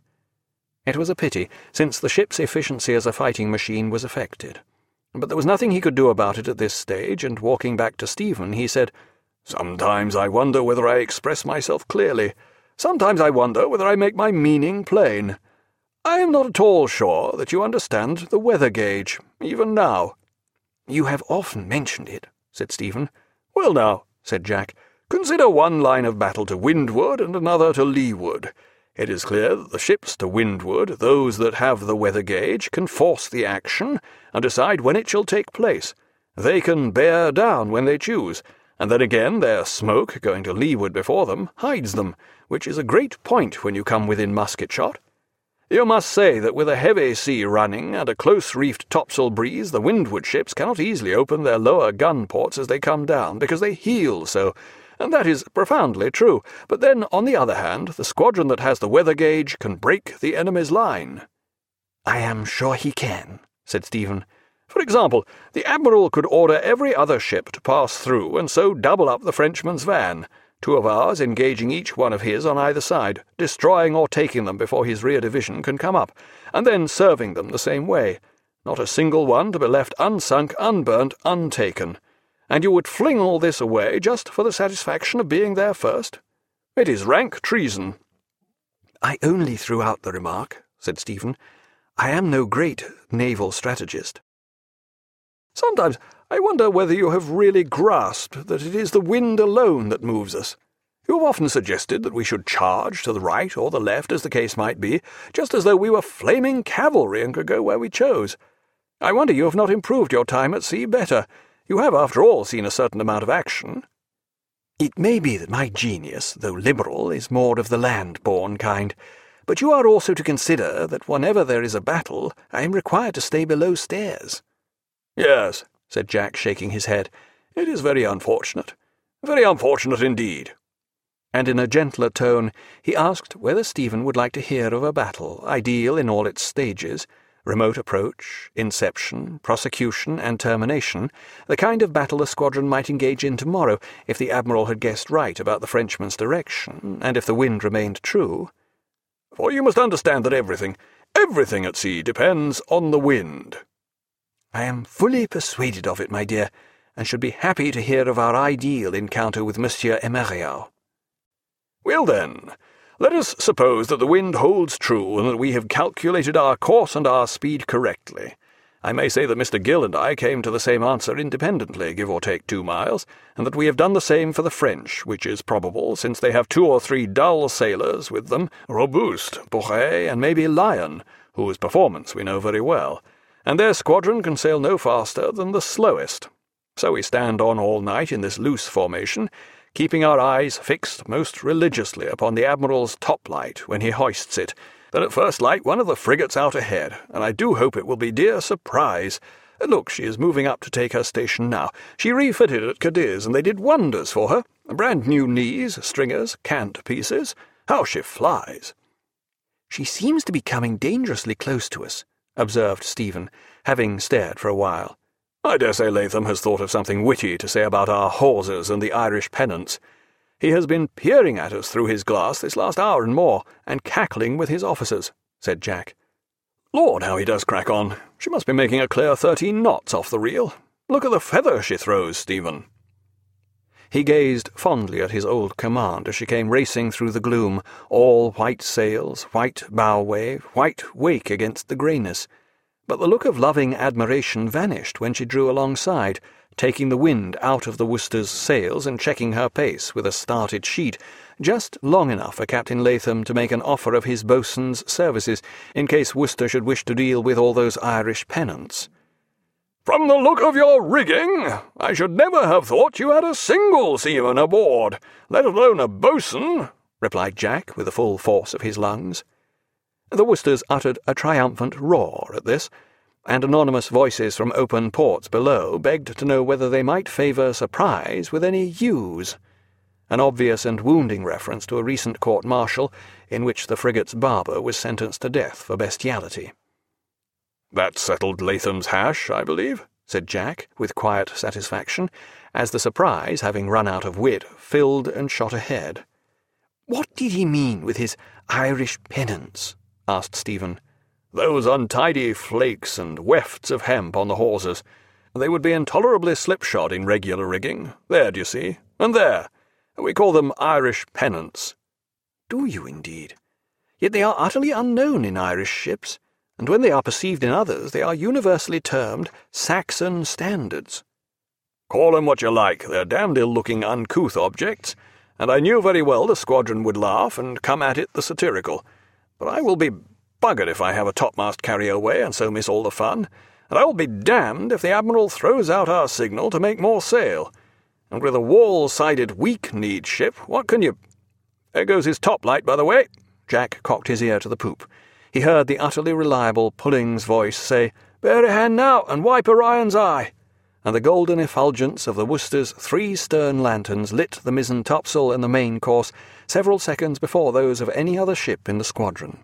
It was a pity, since the ship's efficiency as a fighting machine was affected. But there was nothing he could do about it at this stage, and walking back to Stephen, he said, "Sometimes I wonder whether I express myself clearly. Sometimes I wonder whether I make my meaning plain. I am not at all sure that you understand the weather gauge, even now." "You have often mentioned it," said Stephen. "Well now," said Jack, "consider one line of battle to windward and another to leeward. It is clear that the ships to windward, those that have the weather gauge, can force the action and decide when it shall take place. They can bear down when they choose, and then again their smoke, going to leeward before them, hides them, which is a great point when you come within musket shot. You must say that with a heavy sea running and a close-reefed topsail breeze, the windward ships cannot easily open their lower gun ports as they come down, because they heel so, and that is profoundly true. But then, on the other hand, the squadron that has the weather gauge can break the enemy's line." "I am sure he can," said Stephen. "For example, the Admiral could order every other ship to pass through and so double up the Frenchman's van, 2 of ours engaging each one of his on either side, destroying or taking them before his rear division can come up, and then serving them the same way. Not a single one to be left unsunk, unburnt, untaken. And you would fling all this away just for the satisfaction of being there first? It is rank treason." "I only threw out the remark," said Stephen. "I am no great naval strategist." "Sometimes I wonder whether you have really grasped that it is the wind alone that moves us. You have often suggested that we should charge to the right or the left, as the case might be, just as though we were flaming cavalry and could go where we chose. I wonder you have not improved your time at sea better. You have, after all, seen a certain amount of action." "It may be that my genius, though liberal, is more of the land-born kind. But you are also to consider that whenever there is a battle, I am required to stay below stairs." "Yes," said Jack, shaking his head. "It is very unfortunate. Very unfortunate indeed." And in a gentler tone he asked whether Stephen would like to hear of a battle, ideal in all its stages, remote approach, inception, prosecution, and termination, the kind of battle a squadron might engage in tomorrow if the Admiral had guessed right about the Frenchman's direction, and if the wind remained true. "For you must understand that everything at sea depends on the wind." "I am fully persuaded of it, my dear, and should be happy to hear of our ideal encounter with Monsieur Emeryal." "Well then, let us suppose that the wind holds true and that we have calculated our course and our speed correctly. I may say that Mr. Gill and I came to the same answer independently, give or take 2 miles, and that we have done the same for the French, which is probable, since they have 2 or 3 dull sailors with them, Robuste, Bourret, and maybe Lyon, whose performance we know very well, and their squadron can sail no faster than the slowest. So we stand on all night in this loose formation, keeping our eyes fixed most religiously upon the Admiral's top-light when he hoists it. Then at first light one of the frigates out ahead, and I do hope it will be dear Surprise. Look, she is moving up to take her station now. She refitted at Cadiz, and they did wonders for her. Brand new knees, stringers, cant pieces. How she flies!" "She seems to be coming dangerously close to us," observed Stephen, having stared for a while. "I dare say Latham has thought of something witty to say about our hawsers and the Irish pennants. He has been peering at us through his glass this last hour and more, and cackling with his officers," said Jack. "Lord, how he does crack on! She must be making a clear 13 knots off the reel. Look at the feather she throws, Stephen." He gazed fondly at his old command as she came racing through the gloom, all white sails, white bow wave, white wake against the greyness. But the look of loving admiration vanished when she drew alongside, taking the wind out of the Worcester's sails and checking her pace with a started sheet, just long enough for Captain Latham to make an offer of his boatswain's services, in case Worcester should wish to deal with all those Irish pennants. "From the look of your rigging, I should never have thought you had a single seaman aboard, let alone a boatswain," replied Jack with the full force of his lungs. The Worcesters uttered a triumphant roar at this, and anonymous voices from open ports below begged to know whether they might favour Surprise with any ewes, an obvious and wounding reference to a recent court-martial in which the frigate's barber was sentenced to death for bestiality. "That settled Latham's hash, I believe," said Jack, with quiet satisfaction, as the Surprise, having run out of wit, filled and shot ahead. "What did he mean with his Irish pennants?" asked Stephen. "Those untidy flakes and wefts of hemp on the hawsers. They would be intolerably slipshod in regular rigging. There, do you see? And there. We call them Irish pennants." "Do you indeed? Yet they are utterly unknown in Irish ships, and when they are perceived in others they are universally termed Saxon standards." "Call them what you like, they're damned ill-looking, uncouth objects, and I knew very well the squadron would laugh and come at it the satirical. But I will be buggered if I have a topmast carry away and so miss all the fun, and I will be damned if the Admiral throws out our signal to make more sail. And with a wall-sided weak-kneed ship, what can you— There goes his top-light, by the way." Jack cocked his ear to the poop. He heard the utterly reliable Pulling's voice say, "Bear a hand now, and wipe Orion's eye," and the golden effulgence of the Worcester's 3 stern lanterns lit the mizzen topsail and the main course several seconds before those of any other ship in the squadron.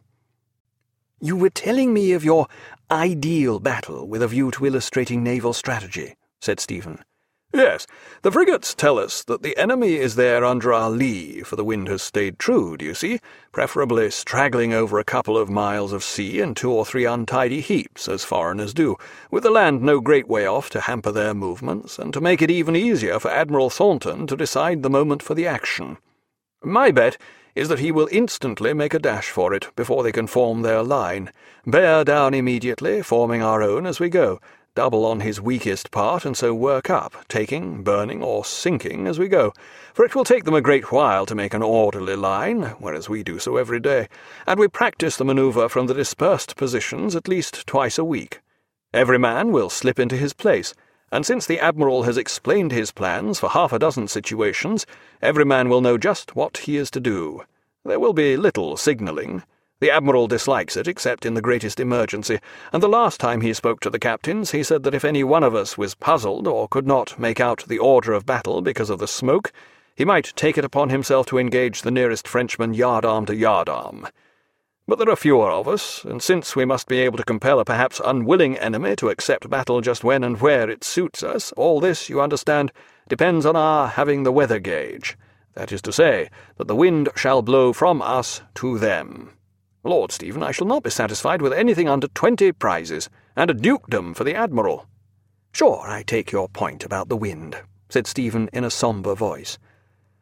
"You were telling me of your ideal battle with a view to illustrating naval strategy," said Stephen. "Yes, the frigates tell us that the enemy is there under our lee, for the wind has stayed true, do you see, preferably straggling over a couple of miles of sea and 2 or 3 untidy heaps, as foreigners do, with the land no great way off to hamper their movements, and to make it even easier for Admiral Thornton to decide the moment for the action. My bet is that he will instantly make a dash for it before they can form their line, bear down immediately, forming our own as we go, double on his weakest part, and so work up, taking, burning, or sinking as we go, for it will take them a great while to make an orderly line, whereas we do so every day, and we practice the manoeuvre from the dispersed positions at least twice a week. Every man will slip into his place, and since the Admiral has explained his plans for 6 situations, every man will know just what he is to do. There will be little signalling. The Admiral dislikes it, except in the greatest emergency, and the last time he spoke to the captains he said that if any one of us was puzzled or could not make out the order of battle because of the smoke, he might take it upon himself to engage the nearest Frenchman yardarm to yardarm. But there are fewer of us, and since we must be able to compel a perhaps unwilling enemy to accept battle just when and where it suits us, all this, you understand, depends on our having the weather gauge. That is to say, that the wind shall blow from us to them. Lord Stephen, I shall not be satisfied with anything under 20 prizes, and a dukedom for the Admiral." "Sure, I take your point about the wind," said Stephen in a sombre voice.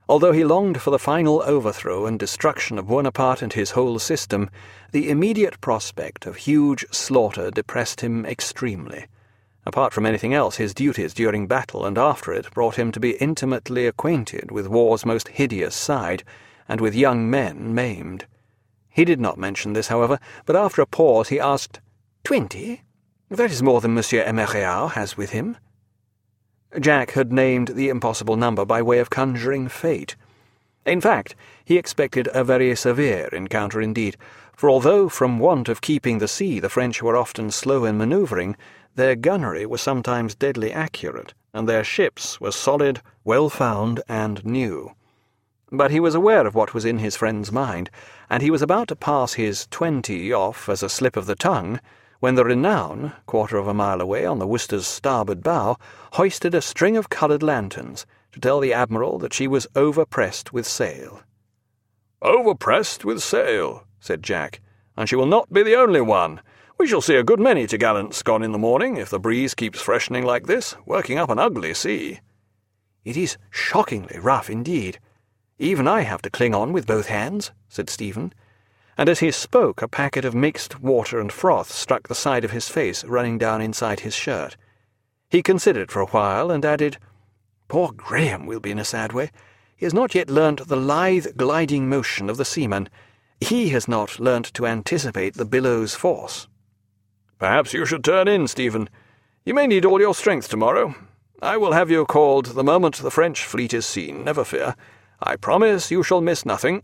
Although he longed for the final overthrow and destruction of Bonaparte and his whole system, the immediate prospect of huge slaughter depressed him extremely. Apart from anything else, his duties during battle and after it brought him to be intimately acquainted with war's most hideous side, and with young men maimed. He did not mention this, however, but after a pause he asked, 20? That is more than Monsieur Emeréard has with him. Jack had named the impossible number by way of conjuring fate. In fact, he expected a very severe encounter indeed, for although from want of keeping the sea the French were often slow in manoeuvring, their gunnery was sometimes deadly accurate, and their ships were solid, well-found, and new. But he was aware of what was in his friend's mind, and he was about to pass his 20 off as a slip of the tongue, when the Renown, 1/4 of a mile away on the Worcester's starboard bow, hoisted a string of coloured lanterns to tell the Admiral that she was overpressed with sail. "Overpressed with sail," said Jack, "and she will not be the only one. We shall see a good many t'gallants gone in the morning if the breeze keeps freshening like this, working up an ugly sea." "It is shockingly rough indeed. Even I have to cling on with both hands," said Stephen, and as he spoke a packet of mixed water and froth struck the side of his face, running down inside his shirt. He considered for a while and added, "Poor Graham will be in a sad way. He has not yet learnt the lithe gliding motion of the seaman. He has not learnt to anticipate the billow's force." "Perhaps you should turn in, Stephen. You may need all your strength tomorrow. I will have you called the moment the French fleet is seen, never fear. I promise you shall miss nothing."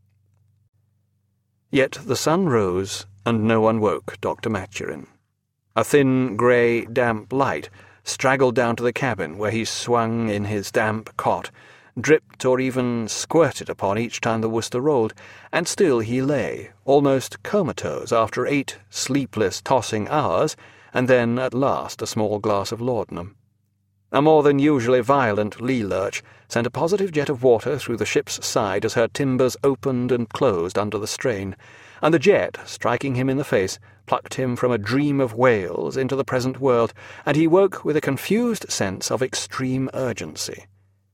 Yet the sun rose, and no one woke Dr. Maturin. A thin, grey, damp light straggled down to the cabin where he swung in his damp cot, dripped or even squirted upon each time the Worcester rolled, and still he lay, almost comatose after 8 sleepless, tossing hours, and then at last a small glass of laudanum. A more than usually violent lee lurch sent a positive jet of water through the ship's side as her timbers opened and closed under the strain, and the jet, striking him in the face, plucked him from a dream of whales into the present world, and he woke with a confused sense of extreme urgency.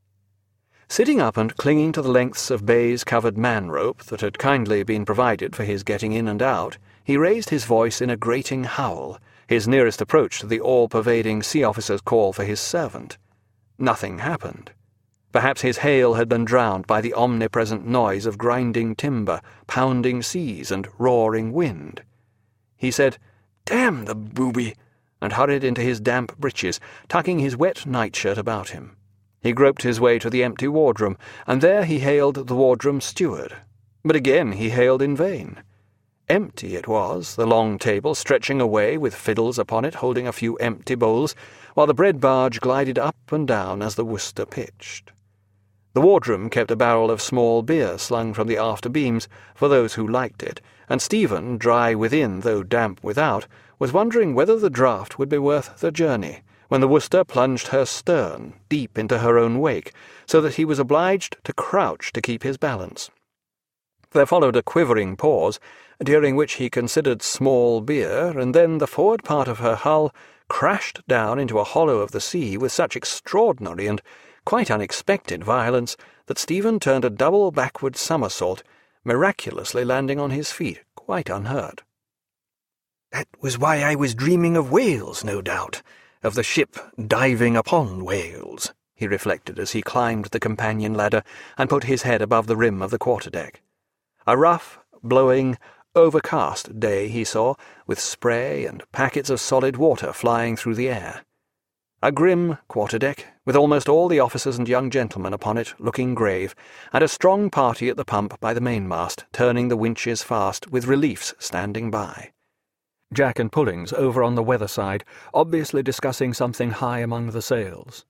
Sitting up and clinging to the lengths of baize-covered man-rope that had kindly been provided for his getting in and out, he raised his voice in a grating howl, his nearest approach to the all-pervading sea officer's call for his servant. Nothing happened. Perhaps his hail had been drowned by the omnipresent noise of grinding timber, pounding seas, and roaring wind. He said, "Damn the booby," and hurried into his damp breeches, tucking his wet nightshirt about him. He groped his way to the empty wardroom, and there he hailed the wardroom steward. But again he hailed in vain. Empty it was, the long table stretching away with fiddles upon it holding a few empty bowls, while the bread barge glided up and down as the Worcester pitched. The wardroom kept a barrel of small beer slung from the after beams for those who liked it, and Stephen, dry within though damp without, was wondering whether the draught would be worth the journey, when the Worcester plunged her stern deep into her own wake, so that he was obliged to crouch to keep his balance. There followed a quivering pause, during which he considered small beer, and then the forward part of her hull crashed down into a hollow of the sea with such extraordinary and quite unexpected violence that Stephen turned a double backward somersault, miraculously landing on his feet, quite unhurt. "That was why I was dreaming of whales, no doubt, of the ship diving upon whales," he reflected as he climbed the companion ladder and put his head above the rim of the quarterdeck. A rough, blowing, overcast day he saw, with spray and packets of solid water flying through the air. A grim quarterdeck, with almost all the officers and young gentlemen upon it looking grave, and a strong party at the pump by the mainmast, turning the winches fast, with reliefs standing by. Jack and Pullings over on the weather side, obviously discussing something high among the sails.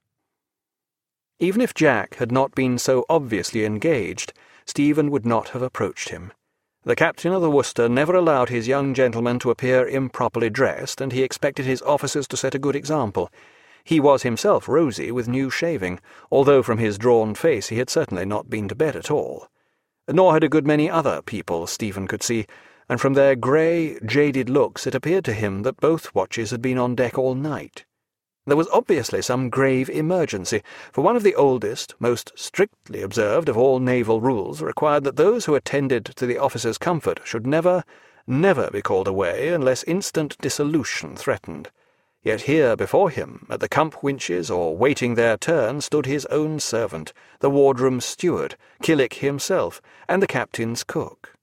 Even if Jack had not been so obviously engaged, Stephen would not have approached him. The captain of the Worcester never allowed his young gentlemen to appear improperly dressed, and he expected his officers to set a good example. He was himself rosy with new shaving, although from his drawn face he had certainly not been to bed at all. Nor had a good many other people Stephen could see, and from their grey, jaded looks it appeared to him that both watches had been on deck all night. There was obviously some grave emergency, for one of the oldest, most strictly observed of all naval rules required that those who attended to the officer's comfort should never be called away unless instant dissolution threatened. Yet here before him, at the cump winches or waiting their turn, stood his own servant, the wardroom steward, Killick himself, and the captain's cook.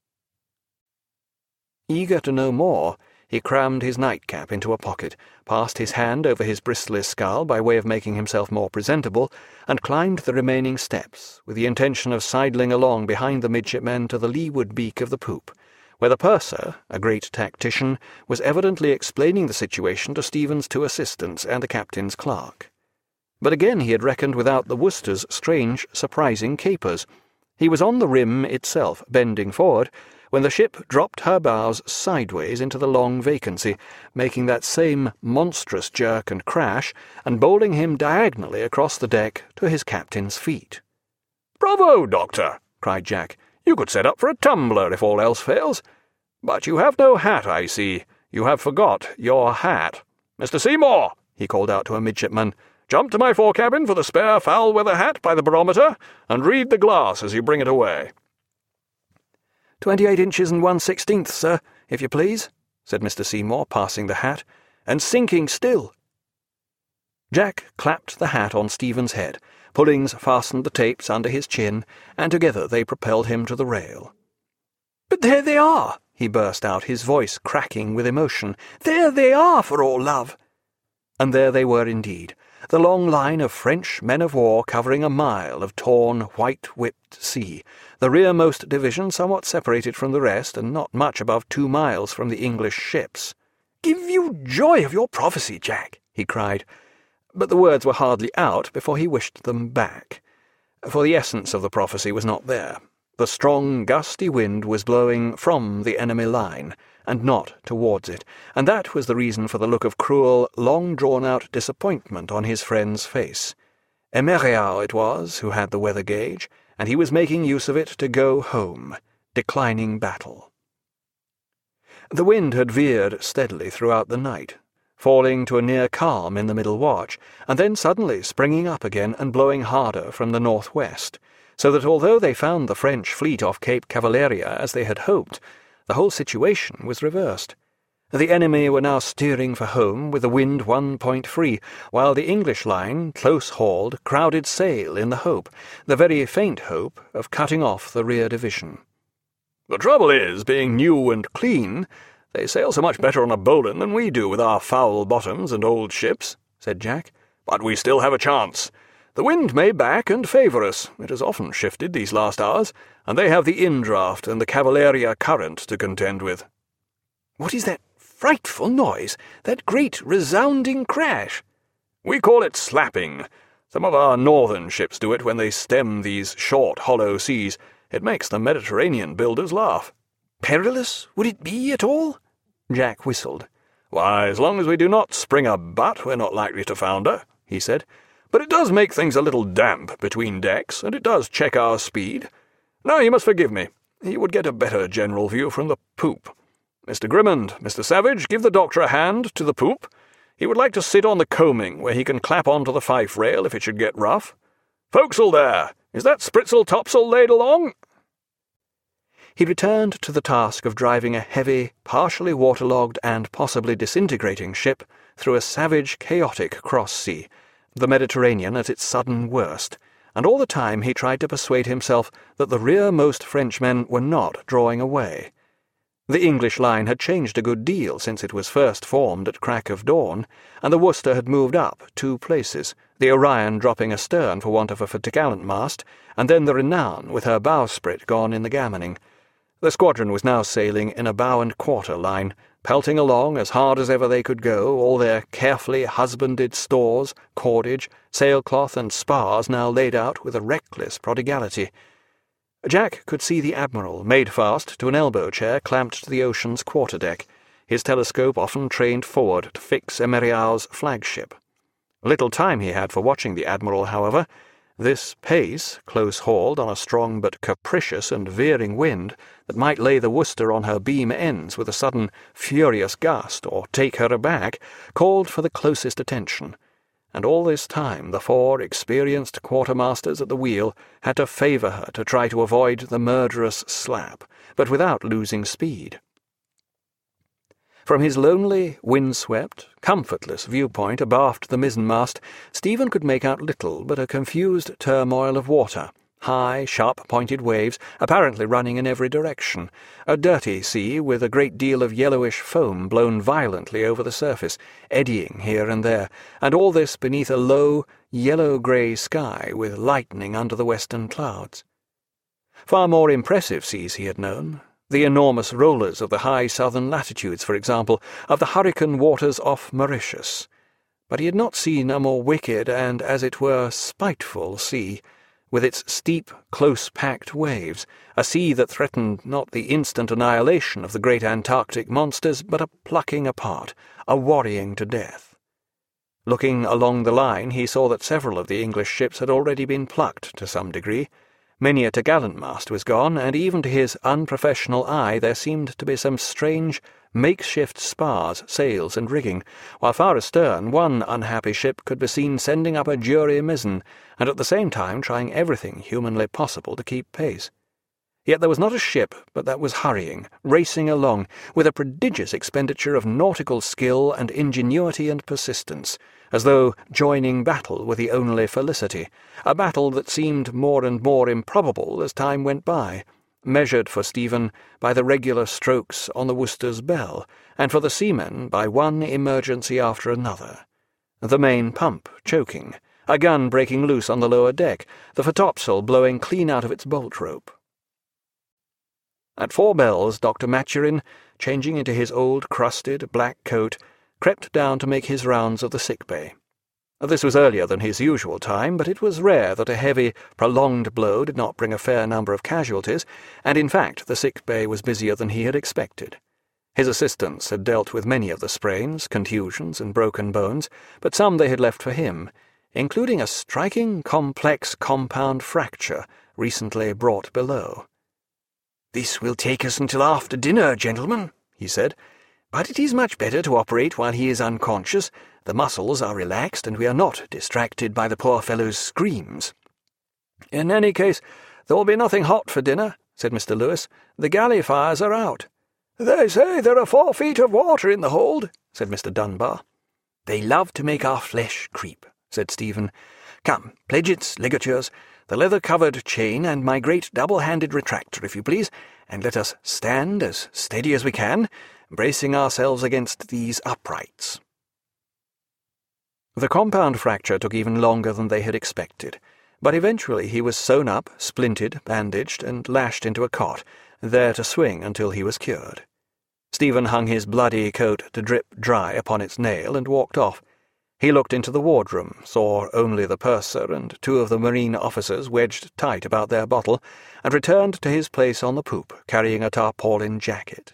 Eager to know more, he crammed his nightcap into a pocket, passed his hand over his bristly skull by way of making himself more presentable, and climbed the remaining steps, with the intention of sidling along behind the midshipmen to the leeward beak of the poop, where the purser, a great tactician, was evidently explaining the situation to Stephen's two assistants and the captain's clerk. But again he had reckoned without the Worcester's strange, surprising capers. He was on the rim itself, bending forward, when the ship dropped her bows sideways into the long vacancy, making that same monstrous jerk and crash, and bowling him diagonally across the deck to his captain's feet. "Bravo, Doctor!" cried Jack. "You could set up for a tumbler if all else fails. But you have no hat, I see. You have forgot your hat. Mr. Seymour," he called out to a midshipman, "jump to my fore-cabin for the spare foul-weather hat by the barometer, and read the glass as you bring it away." 28 inches and 1/16, sir, if you please," said Mr. Seymour, passing the hat, "and sinking still." Jack clapped the hat on Stephen's head. Pullings fastened the tapes under his chin, and together they propelled him to the rail. "But there they are!" he burst out, his voice cracking with emotion. "There they are, for all love!" And there they were indeed, the long line of French men-of-war covering a mile of torn, white-whipped sea, the rearmost division somewhat separated from the rest, and not much above 2 miles from the English ships. "Give you joy of your prophecy, Jack!" he cried. But the words were hardly out before he wished them back, for the essence of the prophecy was not there. The strong, gusty wind was blowing from the enemy line, and not towards it, and that was the reason for the look of cruel, long-drawn-out disappointment on his friend's face. Emerreau it was who had the weather gauge, and he was making use of it to go home, declining battle. The wind had veered steadily throughout the night, falling to a near calm in the middle watch, and then suddenly springing up again and blowing harder from the northwest, so that although they found the French fleet off Cape Cavalleria as they had hoped, the whole situation was reversed. The enemy were now steering for home with the wind 1 point free, while the English line, close-hauled, crowded sail in the hope, the very faint hope, of cutting off the rear division. "The trouble is, being new and clean, they sail so much better on a bowline than we do with our foul bottoms and old ships," said Jack. "But we still have a chance. The wind may back and favour us. It has often shifted these last hours, and they have the indraft and the Cavalleria current to contend with." "What is that frightful noise, that great resounding crash?" "We call it slapping. Some of our northern ships do it when they stem these short, hollow seas. It makes the Mediterranean builders laugh." "Perilous would it be at all?" Jack whistled. "Why, as long as we do not spring a butt, we're not likely to founder," he said. "But it does make things a little damp between decks, and it does check our speed. Now you must forgive me. You would get a better general view from the poop. Mr. Grimmond, Mr. Savage, give the doctor a hand to the poop. He would like to sit on the coaming, where he can clap on to the fife rail if it should get rough. Forecastle there! Is that spritsail topsail laid along?" He returned to the task of driving a heavy, partially waterlogged and possibly disintegrating ship through a savage, chaotic cross-sea, the Mediterranean at its sudden worst, and all the time he tried to persuade himself that the rearmost Frenchmen were not drawing away. The English line had changed a good deal since it was first formed at crack of dawn, and the Worcester had moved up 2 places, the Orion dropping astern for want of a fore-gallant mast, and then the Renown with her bowsprit gone in the gammoning. The squadron was now sailing in a bow-and-quarter line, pelting along as hard as ever they could go, all their carefully husbanded stores, cordage, sailcloth, and spars now laid out with a reckless prodigality. Jack could see the Admiral, made fast to an elbow-chair clamped to the Ocean's quarter-deck, his telescope often trained forward to fix Emerreau's flagship. Little time he had for watching the Admiral, however. This pace, close-hauled on a strong but capricious and veering wind that might lay the Worcester on her beam ends with a sudden furious gust or take her aback, called for the closest attention. and all this time the 4 experienced quartermasters at the wheel had to favour her to try to avoid the murderous slap, but without losing speed. From his lonely, wind-swept, comfortless viewpoint abaft the mizzenmast, Stephen could make out little but a confused turmoil of water, high, sharp-pointed waves apparently running in every direction, a dirty sea with a great deal of yellowish foam blown violently over the surface, eddying here and there, and all this beneath a low, yellow-grey sky with lightning under the western clouds. Far more impressive seas he had known, the enormous rollers of the high southern latitudes, for example, of the hurricane waters off Mauritius. But he had not seen a more wicked and, as it were, spiteful sea, with its steep, close-packed waves, a sea that threatened not the instant annihilation of the great Antarctic monsters, but a plucking apart, a worrying to death. Looking along the line, he saw that several of the English ships had already been plucked to some degree. Many a topgallant-mast was gone, and even to his unprofessional eye there seemed to be some strange, makeshift spars, sails, and rigging, while far astern one unhappy ship could be seen sending up a jury mizzen, and at the same time trying everything humanly possible to keep pace. Yet there was not a ship but that was hurrying, racing along, with a prodigious expenditure of nautical skill and ingenuity and persistence, as though joining battle were the only felicity, a battle that seemed more and more improbable as time went by, measured for Stephen by the regular strokes on the Worcester's bell, and for the seamen by one emergency after another. The main pump choking, a gun breaking loose on the lower deck, the foretopsail blowing clean out of its bolt-rope. At 4 bells, Dr. Maturin, changing into his old crusted black coat, crept down to make his rounds of the sick-bay. This was earlier than his usual time, but it was rare that a heavy, prolonged blow did not bring a fair number of casualties, and in fact the sick-bay was busier than he had expected. His assistants had dealt with many of the sprains, contusions, and broken bones, but some they had left for him, including a striking, complex compound fracture recently brought below. "This will take us until after dinner, gentlemen," he said, "but it is much better to operate while he is unconscious. The muscles are relaxed, and we are not distracted by the poor fellow's screams." "In any case, there will be nothing hot for dinner," said Mr. Lewis. "The galley fires are out." "They say there are 4 feet of water in the hold," said Mr. Dunbar. "They love to make our flesh creep," said Stephen. "Come, pledgets, ligatures, the leather-covered chain, and my great double-handed retractor, if you please, and let us stand as steady as we can, bracing ourselves against these uprights." The compound fracture took even longer than they had expected, but eventually he was sewn up, splinted, bandaged, and lashed into a cot, there to swing until he was cured. Stephen hung his bloody coat to drip dry upon its nail and walked off. He looked into the wardroom, saw only the purser and 2 of the marine officers wedged tight about their bottle, and returned to his place on the poop, carrying a tarpaulin jacket.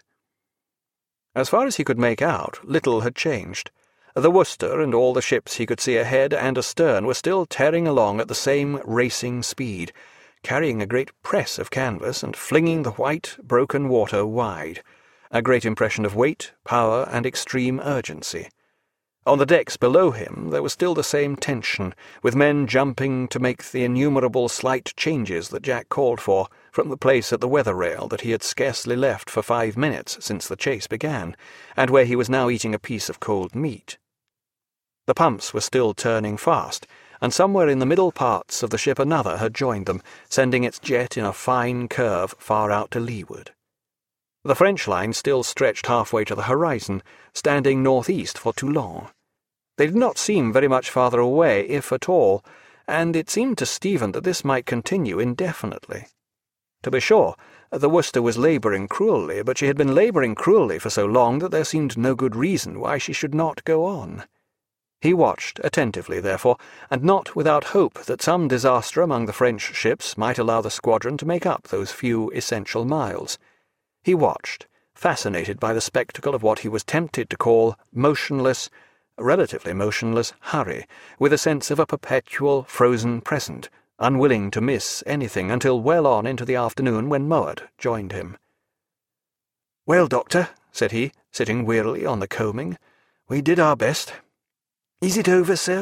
As far as he could make out, little had changed. The Worcester and all the ships he could see ahead and astern were still tearing along at the same racing speed, carrying a great press of canvas and flinging the white, broken water wide, a great impression of weight, power, and extreme urgency. On the decks below him there was still the same tension, with men jumping to make the innumerable slight changes that Jack called for from the place at the weather rail that he had scarcely left for 5 minutes since the chase began, and where he was now eating a piece of cold meat. The pumps were still turning fast, and somewhere in the middle parts of the ship another had joined them, sending its jet in a fine curve far out to leeward. The French line still stretched halfway to the horizon, standing northeast for Toulon. They did not seem very much farther away, if at all, and it seemed to Stephen that this might continue indefinitely. To be sure, the Worcester was labouring cruelly, but she had been labouring cruelly for so long that there seemed no good reason why she should not go on. He watched attentively, therefore, and not without hope that some disaster among the French ships might allow the squadron to make up those few essential miles. He watched, fascinated by the spectacle of what he was tempted to call relatively motionless hurry, with a sense of a perpetual frozen present, unwilling to miss anything until well on into the afternoon when Mowat joined him. "Well, Doctor," said he, sitting wearily on the combing, "we did our best." "Is it over, so?"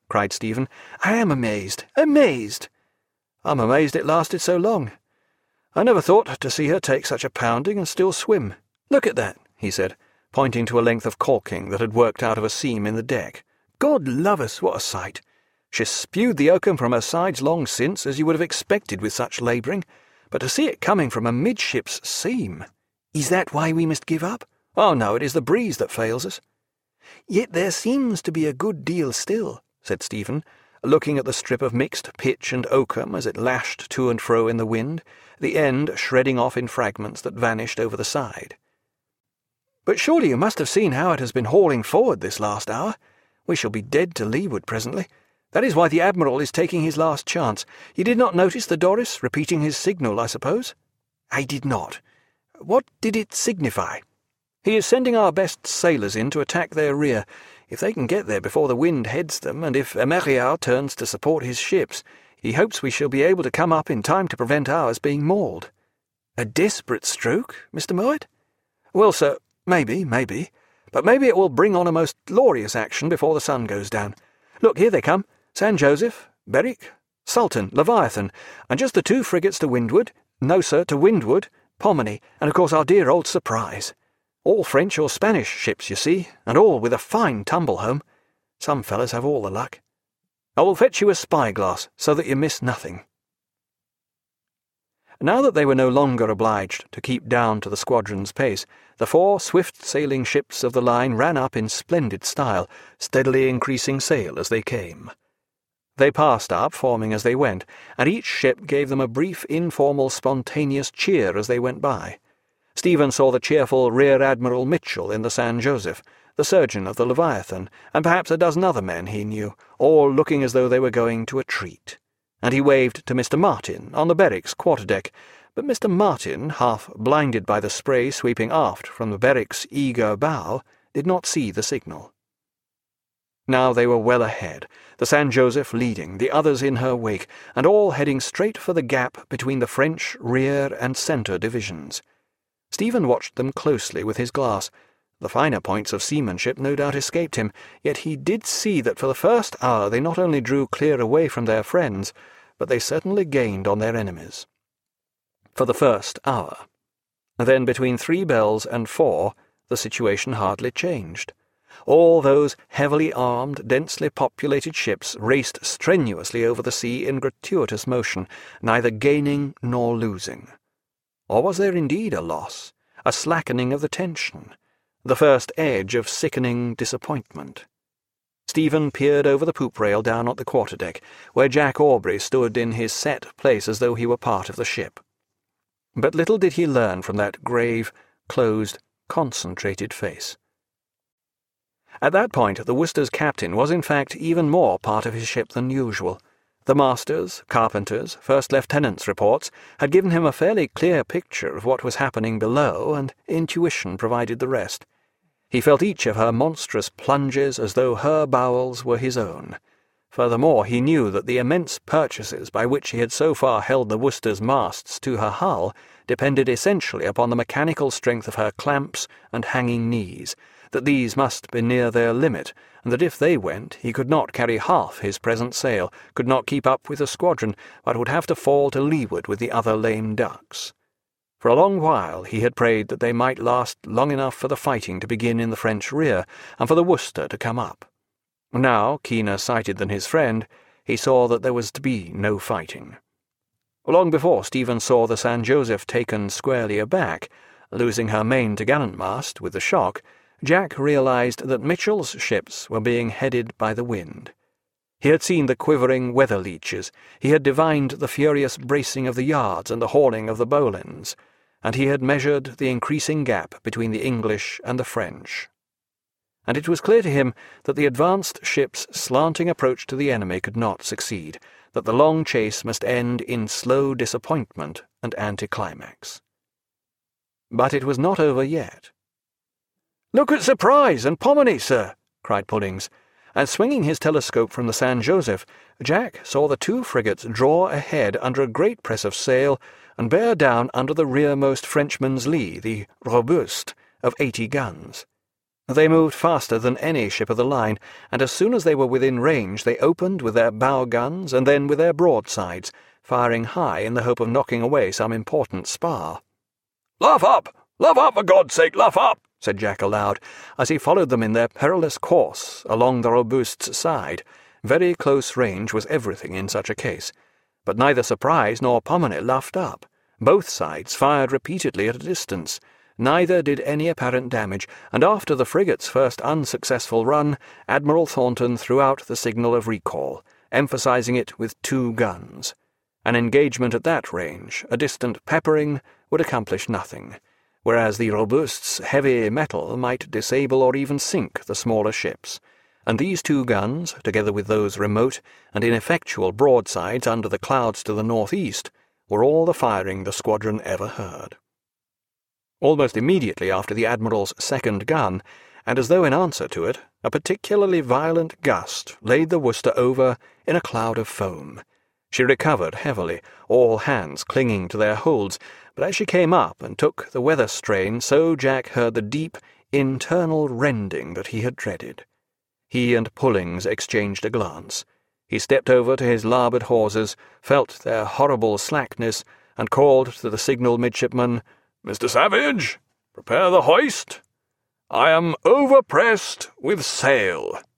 cried Stephen. "I am amazed, amazed!" "I'm amazed it lasted so long. I never thought to see her take such a pounding and still swim. Look at that," he said, pointing to a length of caulking that had worked out of a seam in the deck. "God love us, what a sight! She's spewed the oakum from her sides long since, as you would have expected with such labouring, but to see it coming from a midships seam—" "Is that why we must give up?" "Oh, no, it is the breeze that fails us." "Yet there seems to be a good deal still," said Stephen, looking at the strip of mixed pitch and oakum as it lashed to and fro in the wind, the end shredding off in fragments that vanished over the side. "But surely you must have seen how it has been hauling forward this last hour. We shall be dead to leeward presently. That is why the Admiral is taking his last chance. You did not notice the Doris repeating his signal, I suppose?" "I did not. What did it signify?" "He is sending our best sailors in to attack their rear, if they can get there before the wind heads them, and if Emeryard turns to support his ships. He hopes we shall be able to come up in time to prevent ours being mauled." "A desperate stroke, Mr. Mowat?" "Well, sir, maybe. But maybe it will bring on a most glorious action before the sun goes down. Look, here they come. San Joseph, Berwick, Sultan, Leviathan, and just the 2 frigates to windward. No, sir, to windward, Pomone, and of course our dear old Surprise. All French or Spanish ships, you see, and all with a fine tumble home. Some fellows have all the luck. I will fetch you a spyglass, so that you miss nothing." Now that they were no longer obliged to keep down to the squadron's pace, the 4 swift-sailing ships of the line ran up in splendid style, steadily increasing sail as they came. They passed up, forming as they went, and each ship gave them a brief, informal, spontaneous cheer as they went by. Stephen saw the cheerful Rear Admiral Mitchell in the San Joseph, the surgeon of the Leviathan, and perhaps a dozen other men he knew, all looking as though they were going to a treat. And he waved to Mr. Martin on the Berwick's quarter-deck, but Mr. Martin, half blinded by the spray sweeping aft from the Berwick's eager bow, did not see the signal. Now they were well ahead, the San Joseph leading, the others in her wake, and all heading straight for the gap between the French rear and centre divisions. Stephen watched them closely with his glass. The finer points of seamanship no doubt escaped him, yet he did see that for the first hour they not only drew clear away from their friends, but they certainly gained on their enemies. For the first hour. Then between 3 bells and 4 the situation hardly changed. All those heavily armed, densely populated ships raced strenuously over the sea in gratuitous motion, neither gaining nor losing. Or was there indeed a loss, a slackening of the tension, the first edge of sickening disappointment? Stephen peered over the poop-rail down at the quarter-deck, where Jack Aubrey stood in his set place as though he were part of the ship. But little did he learn from that grave, closed, concentrated face. At that point the Worcester's captain was in fact even more part of his ship than usual. The masters, carpenters, first lieutenants' reports had given him a fairly clear picture of what was happening below, and intuition provided the rest. He felt each of her monstrous plunges as though her bowels were his own. Furthermore, he knew that the immense purchases by which he had so far held the Worcester's masts to her hull depended essentially upon the mechanical strength of her clamps and hanging knees, that these must be near their limit, and that if they went he could not carry half his present sail, could not keep up with the squadron, but would have to fall to leeward with the other lame ducks. For a long while he had prayed that they might last long enough for the fighting to begin in the French rear, and for the Worcester to come up. Now, keener-sighted than his friend, he saw that there was to be no fighting. Long before Stephen saw the San Joseph taken squarely aback, losing her main topgallant-mast with the shock, Jack realized that Mitchell's ships were being headed by the wind. He had seen the quivering weather leeches, he had divined the furious bracing of the yards and the hauling of the bowlines, and he had measured the increasing gap between the English and the French. And it was clear to him that the advanced ship's slanting approach to the enemy could not succeed, that the long chase must end in slow disappointment and anticlimax. But it was not over yet. "Look at Surprise and Pomone, sir!" cried Puddings, and swinging his telescope from the San Joseph, Jack saw the 2 frigates draw ahead under a great press of sail and bear down under the rearmost Frenchman's lee, the Robuste, of 80 guns. They moved faster than any ship of the line, and as soon as they were within range they opened with their bow guns and then with their broadsides, firing high in the hope of knocking away some important spar. "Luff up! Luff up, for God's sake, luff up!" said Jack aloud, as he followed them in their perilous course along the Robuste's side. Very close range was everything in such a case. But neither Surprise nor Pomone luffed up. Both sides fired repeatedly at a distance. Neither did any apparent damage, and after the frigate's first unsuccessful run, Admiral Thornton threw out the signal of recall, emphasizing it with 2 guns. An engagement at that range, a distant peppering, would accomplish nothing, whereas the Robuste's heavy metal might disable or even sink the smaller ships, and these 2 guns, together with those remote and ineffectual broadsides under the clouds to the northeast, were all the firing the squadron ever heard. Almost immediately after the Admiral's second gun, and as though in answer to it, a particularly violent gust laid the Worcester over in a cloud of foam. She recovered heavily, all hands clinging to their holds, but as she came up and took the weather strain, so Jack heard the deep, internal rending that he had dreaded. He and Pullings exchanged a glance. He stepped over to his larboard hawsers, felt their horrible slackness, and called to the signal midshipman, "Mr. Savage, prepare the hoist. I am overpressed with sail."